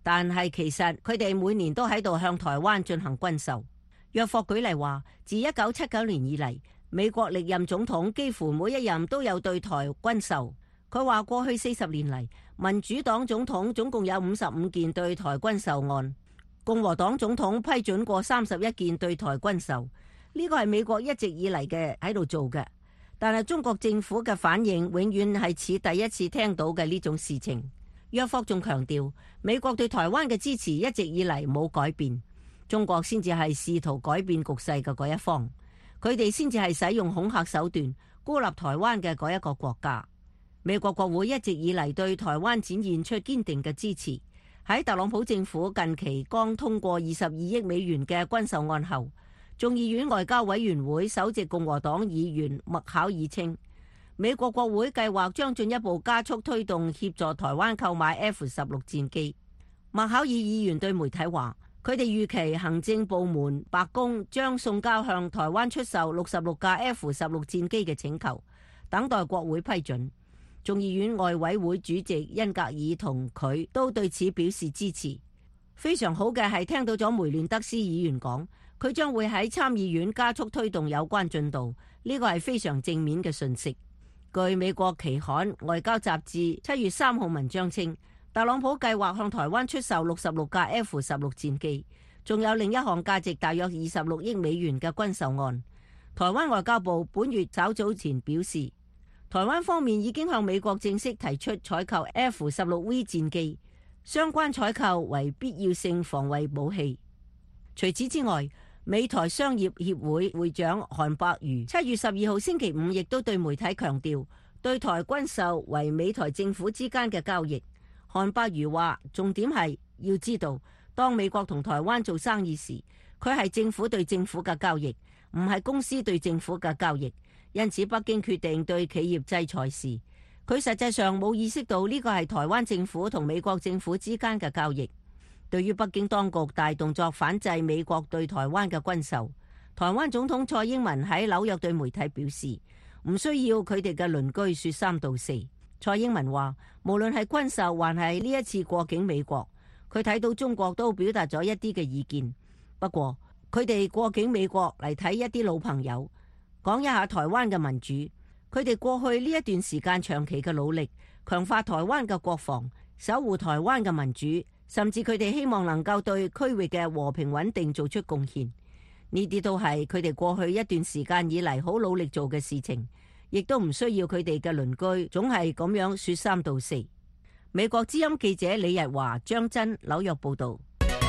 但係其實佢哋每年都喺度向台灣進行軍售。約霍舉例話，自一九七九年以嚟，美國歷任總統幾乎每一任都有對台軍售。佢話過去四十年嚟，民主黨總統總共有五十五件對台軍售案，共和黨總統批准過三十一件對台軍售。呢個係美國一直以嚟嘅喺度做嘅，但係中國政府嘅反應永遠係似第一次聽到嘅呢種事情。約霍仲強調，美國對台灣嘅支持一直以嚟冇改變，中國先至係試圖改變局勢嘅嗰一方，佢哋先至係使用恐嚇手段孤立台灣嘅嗰一個國家。美國國會一直以嚟對台灣展現出堅定嘅支持。喺特朗普政府近期剛通過二十二億美元嘅軍售案後，眾議院外交委員會首席共和黨議員麥考爾稱，美國國會計劃將進一步加速推動協助台灣購買 F 十六戰機。麥考爾議員對媒體話，佢哋預期行政部門白宮將送交向台灣出售六十六架 F 十六戰機嘅請求，等待國會批准。眾議院外委會主席恩格爾同佢都對此表示支持。非常好嘅係聽到咗梅亂德斯議員講，佢將會喺參議院加速推動有關進度，呢個係非常正面嘅訊息。據美國期刊《外交雜誌》七月三號文章稱，特朗普計劃向台灣出售六十六架 F 十六戰機，仲有另一項價值大約二十六億美元嘅軍售案。台灣外交部本月稍早前表示，台灣方面已經向美國正式提出採購 F 十六 V 戰機，相關採購為必要性防衛武器。除此之外，美台商業協會會長韓伯瑜七月十二號星期五亦都對媒體強調，對台軍售為美台政府之間嘅交易。韓伯瑜話，重點係要知道，當美國同台灣做生意時，佢係政府對政府嘅交易，唔係公司對政府嘅交易。因此，北京決定對企業制裁時，佢實際上冇意識到呢個係台灣政府同美國政府之間嘅交易。對於北京當局大動作反制美國對台灣嘅軍售，台灣總統蔡英文喺紐約對媒體表示，唔需要佢哋嘅鄰居說三道四。蔡英文話，無論係軍售還係呢一次過境美國，佢睇到中國都表達咗一啲嘅意見。不過，佢哋過境美國嚟睇一啲老朋友，講一下台灣嘅民主，佢哋過去呢一段時間長期嘅努力，強化台灣嘅國防，守護台灣嘅民主，甚至佢哋希望能夠對區域嘅和平穩定做出貢獻，呢啲都係佢哋過去一段時間以嚟好努力做嘅事情，亦都唔需要佢哋嘅鄰居總係咁樣說三道四。美國之音記者李日華、張真紐約報道。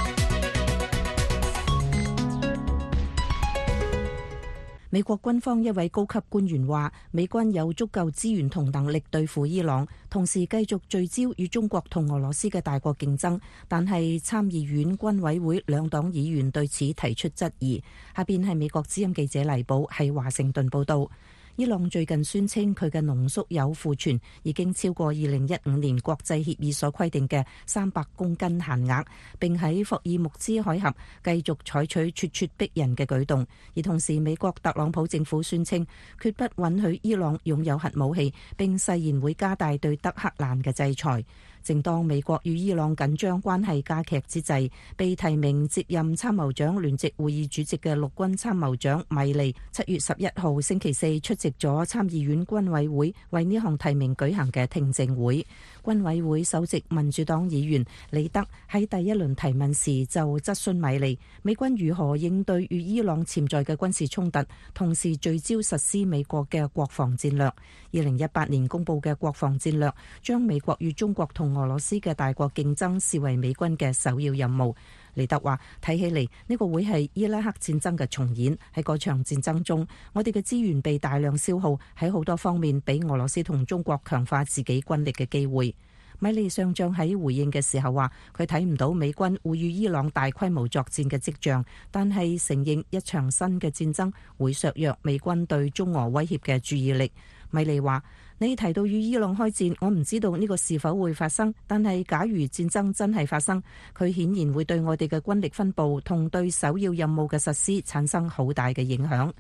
美國軍方一位高級官員話，美軍有足夠資源同能力對付伊朗，同時繼續聚焦與中國同俄羅斯嘅大國競爭。但係參議院軍委會兩黨議員對此提出質疑。下邊係美國之音記者黎寶喺華盛頓報道。伊朗最近宣稱佢嘅濃縮鈾庫存已經超過二零一五年國際協議所規定嘅三百公斤限額，並喺霍爾木茲海峽繼續採取咄咄逼人嘅舉動。而同時，美國特朗普政府宣稱決不允許伊朗擁有核武器，並誓言會加大對德黑蘭嘅制裁。正當美國與伊朗緊張關係加劇之際，被提名接任參謀長聯席會議主席嘅陸軍參謀長米利七月十一號星期四出席咗參議院軍委會為呢項提名舉行嘅聽證會。軍委會首席民主黨議員李德喺第一輪提問時就質詢米利，美軍如何應對與伊朗潛在嘅軍事衝突，同時聚焦實施美國嘅國防戰略。二零一八年公布嘅國防戰略將美國與中國同俄羅斯嘅大國競爭視為美軍嘅首要任務。李德話，睇起嚟呢個會係伊拉克戰爭嘅重演。喺嗰場戰爭中，我哋嘅資源被大量消耗，喺好多方面俾俄羅斯同中國強化自己軍力嘅機會。米利上將喺回應嘅時候話，佢睇唔到美軍會與伊朗大規模作戰嘅跡象，但係承認一場新嘅戰爭會削弱美軍對中俄威脅嘅注意力。米利話，你提到與伊朗開戰，我唔知道呢個是否會發生，但係假如戰爭真係發生，佢顯然會對我哋嘅軍力分佈同對首要任務嘅實施產生好大嘅影響。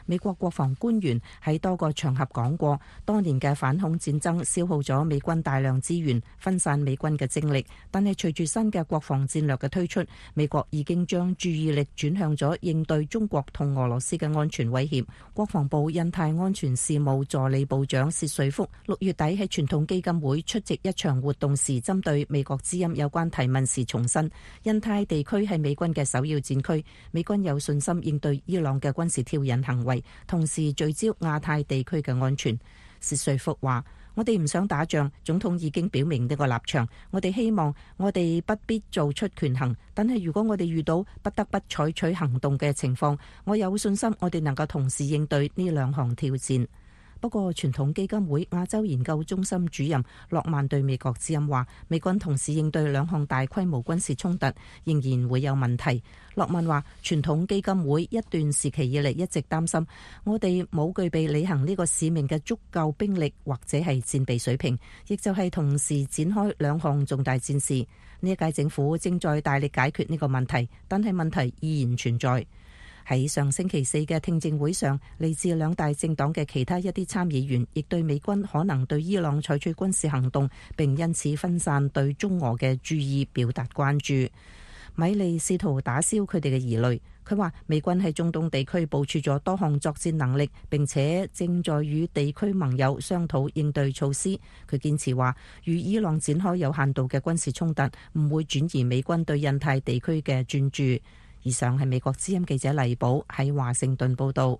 美國國防官員喺多個場合講過，多年嘅反恐戰爭消耗咗美軍大量資源，分散美軍嘅精力。但係隨住新嘅國防戰略嘅推出，美國已經將注意力轉向咗應對中國同俄羅斯嘅安全威脅。國防部印太安全事務助理部長薛瑞福六月底喺傳統基金會出席一場活動時，針對美國之音有關提問時重申，印太地區係美軍嘅首要戰區，美軍有信心應對伊朗嘅軍事挑釁行為，同時聚焦亞太地區嘅安全。薛瑞福話：我哋唔想打仗，總統已經表明呢個立場。我哋希望我哋不必做出權衡，但係如果我哋遇到不得不採取行動嘅情況，我有信心我哋能夠同時應對呢兩項挑戰。不過，傳統基金會亞洲研究中心主任諾曼對美國之音話，美軍同時應對兩項大規模軍事衝突，仍然會有問題。諾曼話，傳統基金會一段時期以嚟一直擔心，我哋冇具備履行呢個使命嘅足夠兵力或者係戰備水平，亦就係同時展開兩項重大戰事。呢一屆政府正在大力解決呢個問題，但係問題依然存在。喺上星期四嘅聽證會上，嚟自兩大政黨嘅其他一啲參議員亦對美軍可能對伊朗採取軍事行動，並因此分散對中俄嘅注意表達關注。米利試圖打消佢哋嘅疑慮，佢話美軍喺中東地區部署咗多項作戰能力，並且正在與地區盟友商討應對措施。佢堅持話，與伊朗展開有限度嘅軍事衝突，唔會轉移美軍對印太地區嘅專注。以上係美國之音記者黎寶喺華盛頓報道。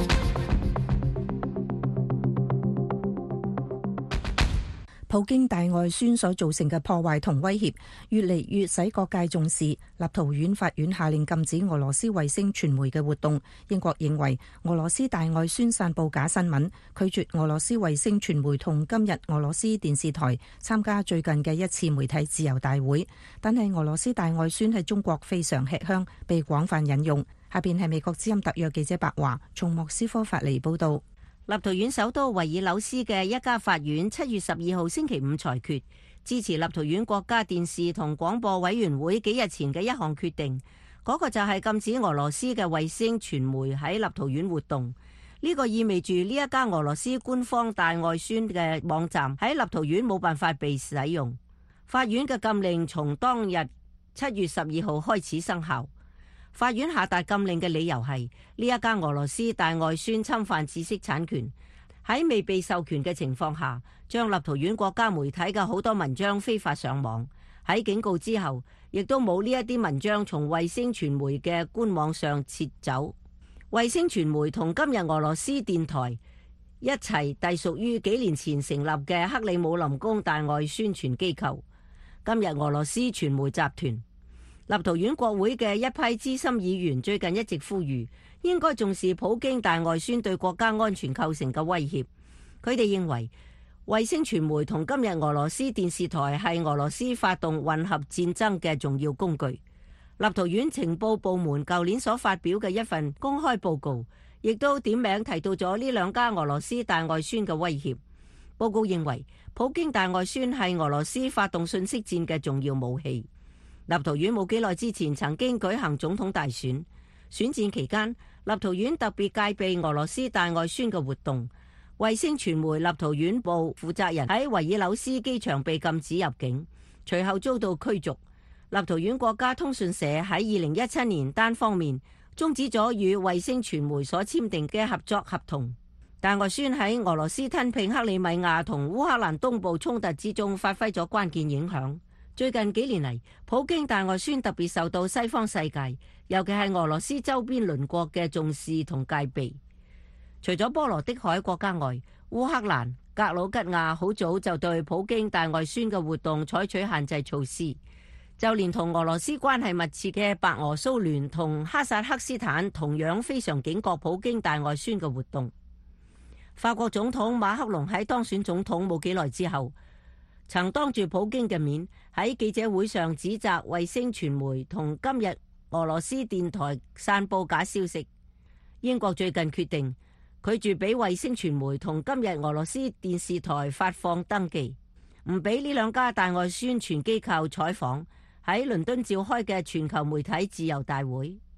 普京大外宣所造成嘅破壞同威脅越嚟越使各界重視。立陶宛法院下令禁止俄羅斯衛星傳媒嘅活動。英國認為俄羅斯大外宣散布假新聞，拒絕俄羅斯衛星傳媒同今日俄羅斯電視台參加最近嘅一次媒體自由大會。但係俄羅斯大外宣喺中國非常吃香，被廣泛引用。下邊係美國之音特約記者白華從莫斯科發嚟報道。 立陶宛首都維爾紐斯嘅一家法院七月十二號星期五裁決，支持立陶宛國家電視同廣播委員會幾日前嘅一項決定，嗰、那個就係禁止俄羅斯嘅衛星傳媒喺立陶宛活動。呢、這個意味住呢一家俄羅斯官方大外宣嘅網站喺立陶宛冇辦法被使用。法院嘅禁令從當日七月十二號開始生效。法院下達禁令嘅理由係呢一家俄羅斯大外宣侵犯知識產權，喺未被授權嘅情況下，將立陶宛國家媒體嘅好多文章非法上網。喺警告之後，亦都冇呢一啲文章從衛星傳媒嘅官網上撤走。衛星傳媒同今日俄羅斯電台一齊隸屬於幾年前成立嘅克里姆林宮大外宣傳機構，今日俄羅斯傳媒集團。立陶宛國會嘅一批資深議員最近一直呼籲，應該重視普京大外宣對國家安全構成嘅威脅。佢哋認為，衛星傳媒同今日俄羅斯電視台係俄羅斯發動混合戰爭嘅重要工具。立陶宛情報部門舊年所發表嘅一份公開報告，亦都點名提到咗呢兩家俄羅斯大外宣嘅威脅。報告認為，普京大外宣係俄羅斯發動信息戰嘅重要武器。立陶宛冇幾耐之前曾經舉行總統大選，選戰期間，立陶宛特別戒備俄羅斯大外宣嘅活動。衛星傳媒立陶宛部負責人喺維爾紐斯機場被禁止入境，隨後遭到驅逐。立陶宛國家通訊社喺二零一七年單方面終止咗與衛星傳媒所簽訂嘅合作合同。大外宣喺俄羅斯吞併克里米亞同烏克蘭東部衝突之中發揮咗關鍵影響。最近幾年嚟，普京大外宣特別受到西方世界，尤其係俄羅斯周邊鄰國嘅重視同戒備。除咗波羅的海國家外，烏克蘭、格魯吉亞好早就對普京大外宣嘅活動採取限制措施，就連同俄羅斯關係密切嘅白俄蘇聯同哈薩克斯坦同樣非常警覺普京大外宣嘅活動。法國總統馬克龍喺當選總統冇幾耐之後，曾當住普京嘅面喺記者會上指責衛星傳媒同今日俄羅斯電台散布假消息。英國最近決定拒絕俾衛星傳媒同今日俄羅斯電視台發放登記，唔俾呢兩家大外宣傳機構採訪喺倫敦召開嘅全球媒體自由大會。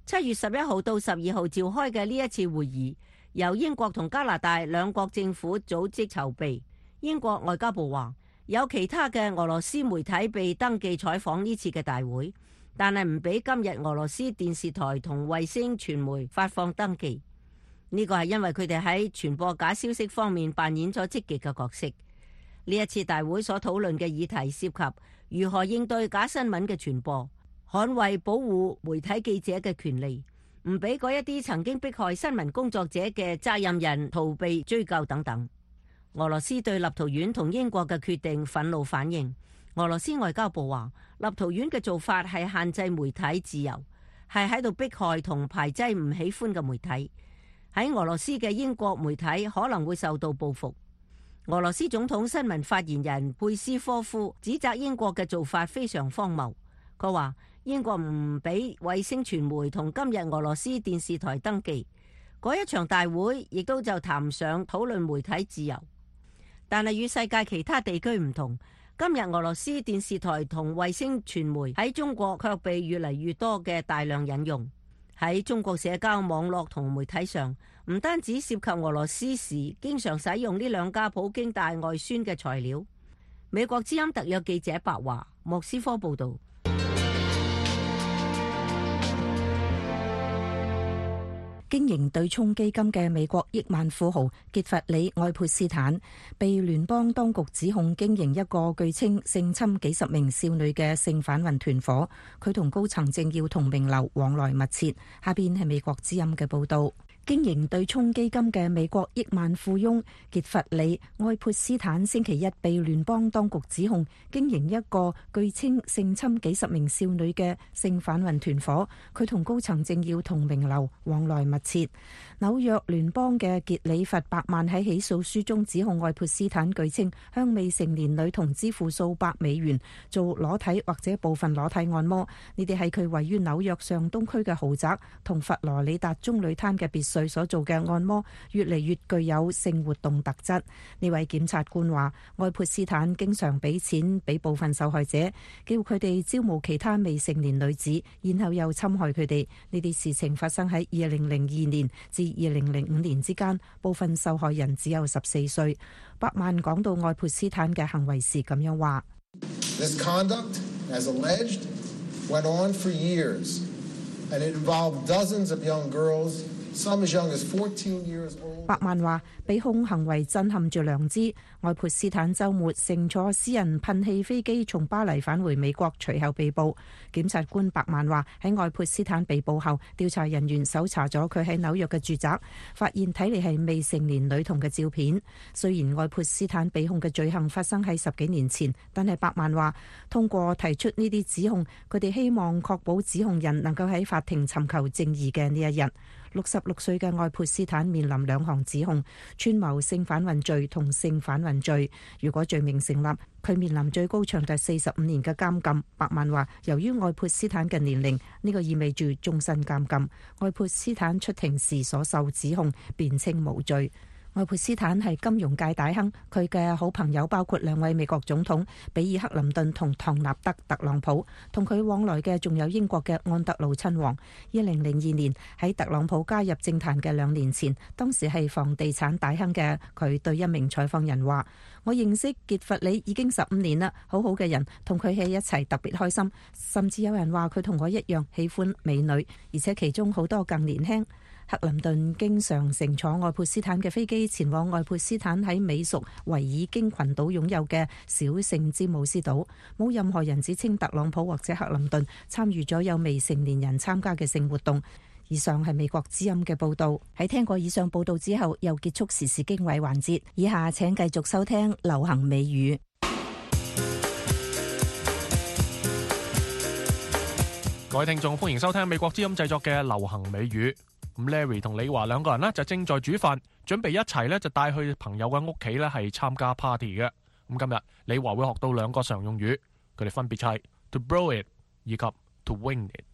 七月十一號到十二號召開嘅呢一次會議，由英國同加拿大兩國政府組織籌備。英國外交部話，有其他嘅俄羅斯媒體被登記採訪呢次嘅大會，但係唔俾今日俄羅斯電視台同衛星傳媒發放登記。呢個係因為佢哋喺傳播假消息方面扮演咗積極嘅角色。呢一次大會所討論嘅議題涉及如何應對假新聞嘅傳播，捍衛保護媒體記者嘅權利，唔俾嗰一啲曾經迫害新聞工作者嘅責任人逃避追究等等。俄羅斯對立陶宛同英國嘅決定憤怒反應。俄羅斯外交部話，立陶宛嘅做法係限制媒體自由，係喺度迫害同排擠唔喜歡嘅媒體。喺俄羅斯嘅英國媒體可能會受到報復。俄羅斯總統新聞發言人佩斯科夫指責英國嘅做法非常荒謬。佢話英國唔俾衛星傳媒同今日俄羅斯電視台登記，嗰一場大會亦都就談上討論媒體自由。但係與世界其他地區唔同，今日俄羅斯電視台同衛星傳媒喺中國卻被越嚟越多嘅大量引用。喺中國社交網絡同媒體上，唔單止涉及俄羅斯時經常使用呢兩家普京大外宣嘅材料。美國之音特約記者白華，莫斯科報道。 經營對沖基金嘅美國億萬富豪傑弗里·愛潑斯坦被聯邦當局指控經營一個據稱性侵幾十名少女嘅性販運團伙，佢同高層政要同名流往來密切。下邊係美國之音嘅報道。經營對沖基金嘅美國億萬富翁傑弗里·愛潑斯坦星期一被聯邦當局指控經營一個據稱性侵幾十名少女嘅性販運團伙，佢同高層政要同名流往來密切。紐約聯邦嘅傑里佛伯曼喺起訴書中指控愛潑斯坦據稱向未成年女童支付數百美元做裸體或者部分裸體按摩，呢啲係佢位於紐約上東區嘅豪宅同佛羅里達棕櫚灘嘅別墅所做嘅按摩越嚟越具有性活動特質。呢位檢察官話，愛潑斯坦經常俾錢俾部分受害者，叫佢哋招募其他未成年女子，然後又侵害佢哋。呢啲事情發生喺二零零二年至二零零五年之間，部分受害人只有十四歲。伯曼講到愛潑斯坦嘅行為時咁樣話：This conduct, as alleged, went on for years, and it involved dozens of young girls, some as young as fourteen years old. 伯曼話：被控行為震撼住良知。愛潑斯坦週末乘坐私人噴氣飛機從巴黎返回美國，隨後被捕。檢察官伯曼話：喺愛潑斯坦被捕後，調查人員搜查咗佢喺紐約嘅住宅，發現睇嚟係未成年女童嘅照片。雖然愛潑斯坦被控嘅罪行發生喺十幾年前，但係伯曼話通過提出呢啲指控，佢哋希望確保指控人能夠喺法庭尋求正義嘅呢一日。六十六歲嘅愛潑斯坦面臨兩項指控：串謀性販運罪同性販運罪。如果罪名成立，佢面臨最高長達四十五年嘅監禁。伯曼話，由於愛潑斯坦嘅年齡，呢個意味住終身監禁。愛潑斯坦出庭時所受指控，辯稱無罪。愛潑斯坦係金融界大亨，佢嘅好朋友包括兩位美國總統比爾克林頓同唐納德特朗普，同佢往來嘅仲有英國嘅安德魯親王。二零零二年喺特朗普加入政壇嘅兩年前，當時係房地產大亨嘅佢對一名採訪人話：我認識傑弗里已經十五年啦，好好嘅人，同佢喺一齊特別開心，甚至有人話佢同我一樣喜歡美女，而且其中好多更年輕。克林頓經常乘坐愛潑斯坦嘅飛機前往愛潑斯坦喺美屬維爾京群島擁有嘅小聖詹姆斯島，冇任何人指稱特朗普或者克林頓參與咗有未成年人參加嘅性活動。以上係美國之音嘅報道。喺聽過以上報道之後，又結束時事經緯環節。以下請繼續收聽流行美語。 各位聽眾，歡迎收聽美國之音製作嘅流行美語。咁 Larry 同李華兩個人呢，就正在煮飯，準備一齊呢，就帶去朋友嘅屋企呢，係參加 party 嘅。咁今日李華會學到兩個常用語，佢哋分別係 to blow it 以及 to wing it。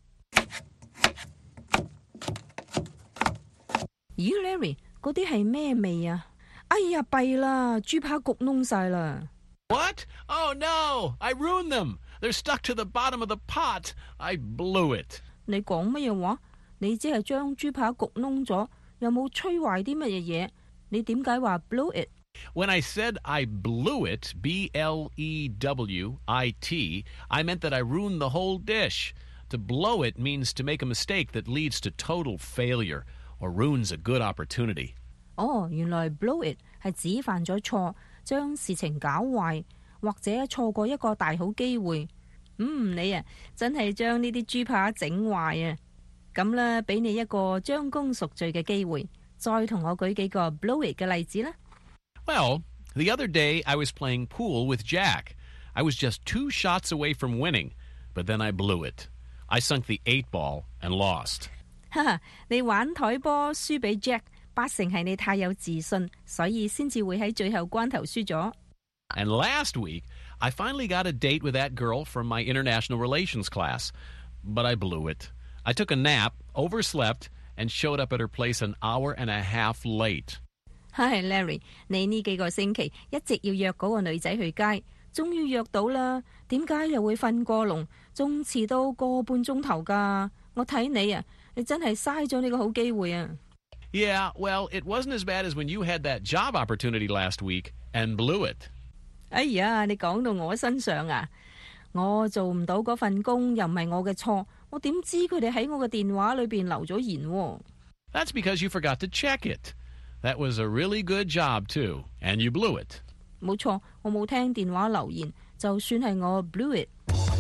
咦 Larry， 嗰啲係咩味啊？哎呀弊啦，豬扒焗燶晒啦。 What? Oh no! I ruined them. They're stuck to the bottom of the pot. I blew it. 你講乜嘢話？ 你只係將豬扒焗燶咗，又冇吹壞啲乜嘢嘢，你點解話 blow it？ When I said I blew it, B L E W I T, I meant that I ruined the whole dish. To blow it means to make a mistake that leads to total failure or ruins a good opportunity. 哦，原來 blow it 係指犯咗錯，將事情搞壞，或者錯過一個大好機會。嗯，你啊，真係將呢啲豬扒整壞啊！咁啦，俾你一個將功贖罪嘅機會，再同我舉幾個 blow it 嘅例子啦。 Well, the other day I was playing pool with Jack. I was just two shots away from winning, but then I blew it. I sunk the eight ball and lost. 哈哈，你玩台波輸俾 Jack， 八成係你太有自信，所以先至會喺最後關頭輸咗。 And last week, I finally got a date with that girl from my international relations class, but I blew it. I took a nap, overslept, and showed up at her place an hour and a half late. 係 Larry， 你呢幾個星期一直要約嗰個女仔去街，終於約到啦，點解又會瞓過籠，仲遲到個半鐘頭㗎？我睇你啊，你真係嘥咗呢個好機會啊！ Yeah, well, it wasn't as bad as when you had that job opportunity last week and blew it. 哎呀，你講到我身上啊！我做唔到嗰份工又唔係我嘅錯，我點知佢哋喺我嘅電話裏邊留咗言喎？ That's because you forgot to check it. That was a really good job, too, and you blew it. 冇錯，我冇聽電話留言，就算係我 blew it。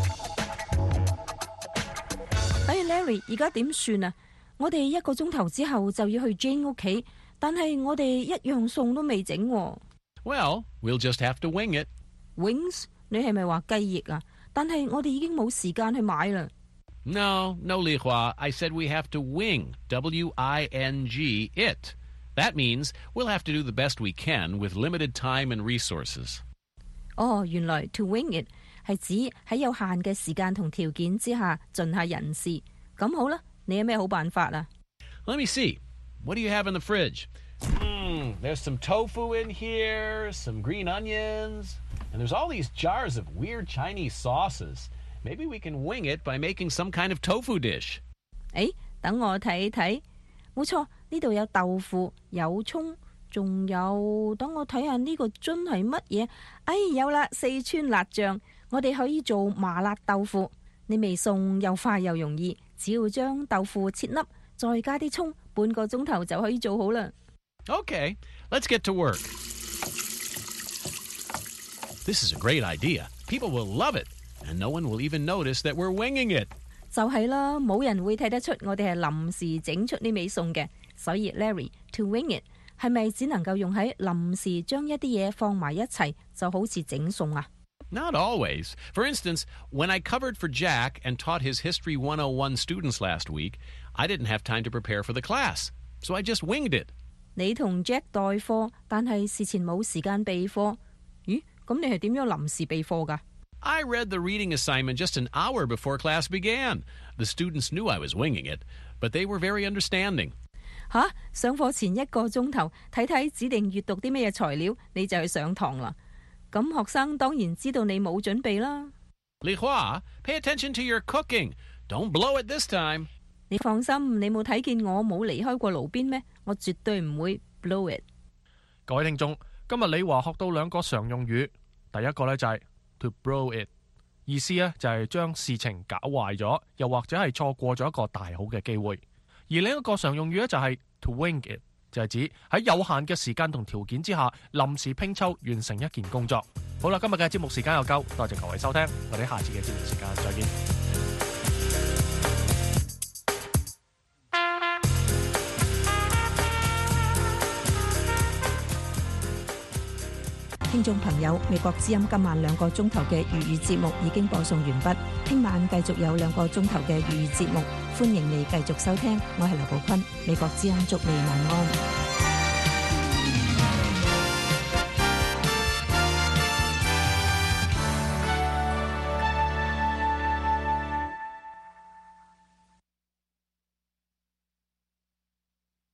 哎 Larry， 而家點算啊？我哋一個鐘頭之後就要去 Jane 屋企，但係我哋一樣餸都未整喎。 Well, we'll just have to wing it. Wings？ 你係咪話雞翼啊？但係我哋已經冇時間去買啦。 No, no, Li Hua. I said we have to wing, W I N G, it. That means we'll have to do the best we can with limited time and resources. 哦，原來 to wing it 係指喺有限嘅時間同條件之下盡下人事。咁好啦，你有咩好辦法啊？ Let me see. What do you have in the fridge? Hmm, there's some tofu in here, some green onions, and there's all these jars of weird Chinese sauces. Maybe we can wing it by making some kind of tofu dish. 誒，等我睇睇。冇錯，呢度有豆腐，有葱，仲有，等我睇下呢個樽係乜嘢？哎，有啦，四川辣醬，我哋可以做麻辣豆腐。你味餸又快又容易，只要將豆腐切粒，再加啲葱，半個鐘頭就可以做好啦。 Okay, let's get to work. This is a great idea. People will love it, and no one will even notice that we're winging it. 就係啦，冇人會睇得出我哋係臨時整出呢味餸嘅，所以 Larry to wing it 係咪只能夠用喺臨時將一啲嘢放埋一齊，就好似整餸啊？ Not always. For instance, when I covered for Jack and taught his History one oh one students last week, I didn't have time to prepare for the class, so I just winged it. 你同 Jack 代課，但係事前冇時間備課。咦？咁你係點樣臨時備課㗎？ I read the reading assignment just an hour before class began. The students knew I was winging it, but they were very understanding. 吓，上課前一個鐘頭睇睇指定閱讀啲咩材料，你就去上堂啦。咁學生當然知道你冇準備啦。 Li Hua, pay attention to your cooking. Don't blow it this time. 你放心，你冇睇見我冇離開過爐邊咩？我絕對唔會 blow it。 各位聽眾，今日李華學到兩個常用語，第一個呢就係to blow it， 意思呢就係將事情搞壞咗，又或者係錯過咗一個大好嘅機會。而另一個常用語呢就係 to wing it， 就係指喺有限嘅時間同條件之下，臨時拼湊完成一件工作。好啦，今日嘅節目時間又夠，多謝各位收聽，我哋下次嘅節目時間再見。 聽眾朋友，美國之音今晚兩個鐘頭嘅粵語節目已經播送完畢，聽晚繼續有兩個鐘頭嘅粵語節目，歡迎你繼續收聽。我係劉寶坤，美國之音祝你晚安。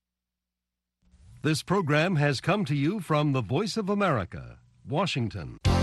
This program has come to you from the Voice of America, Washington.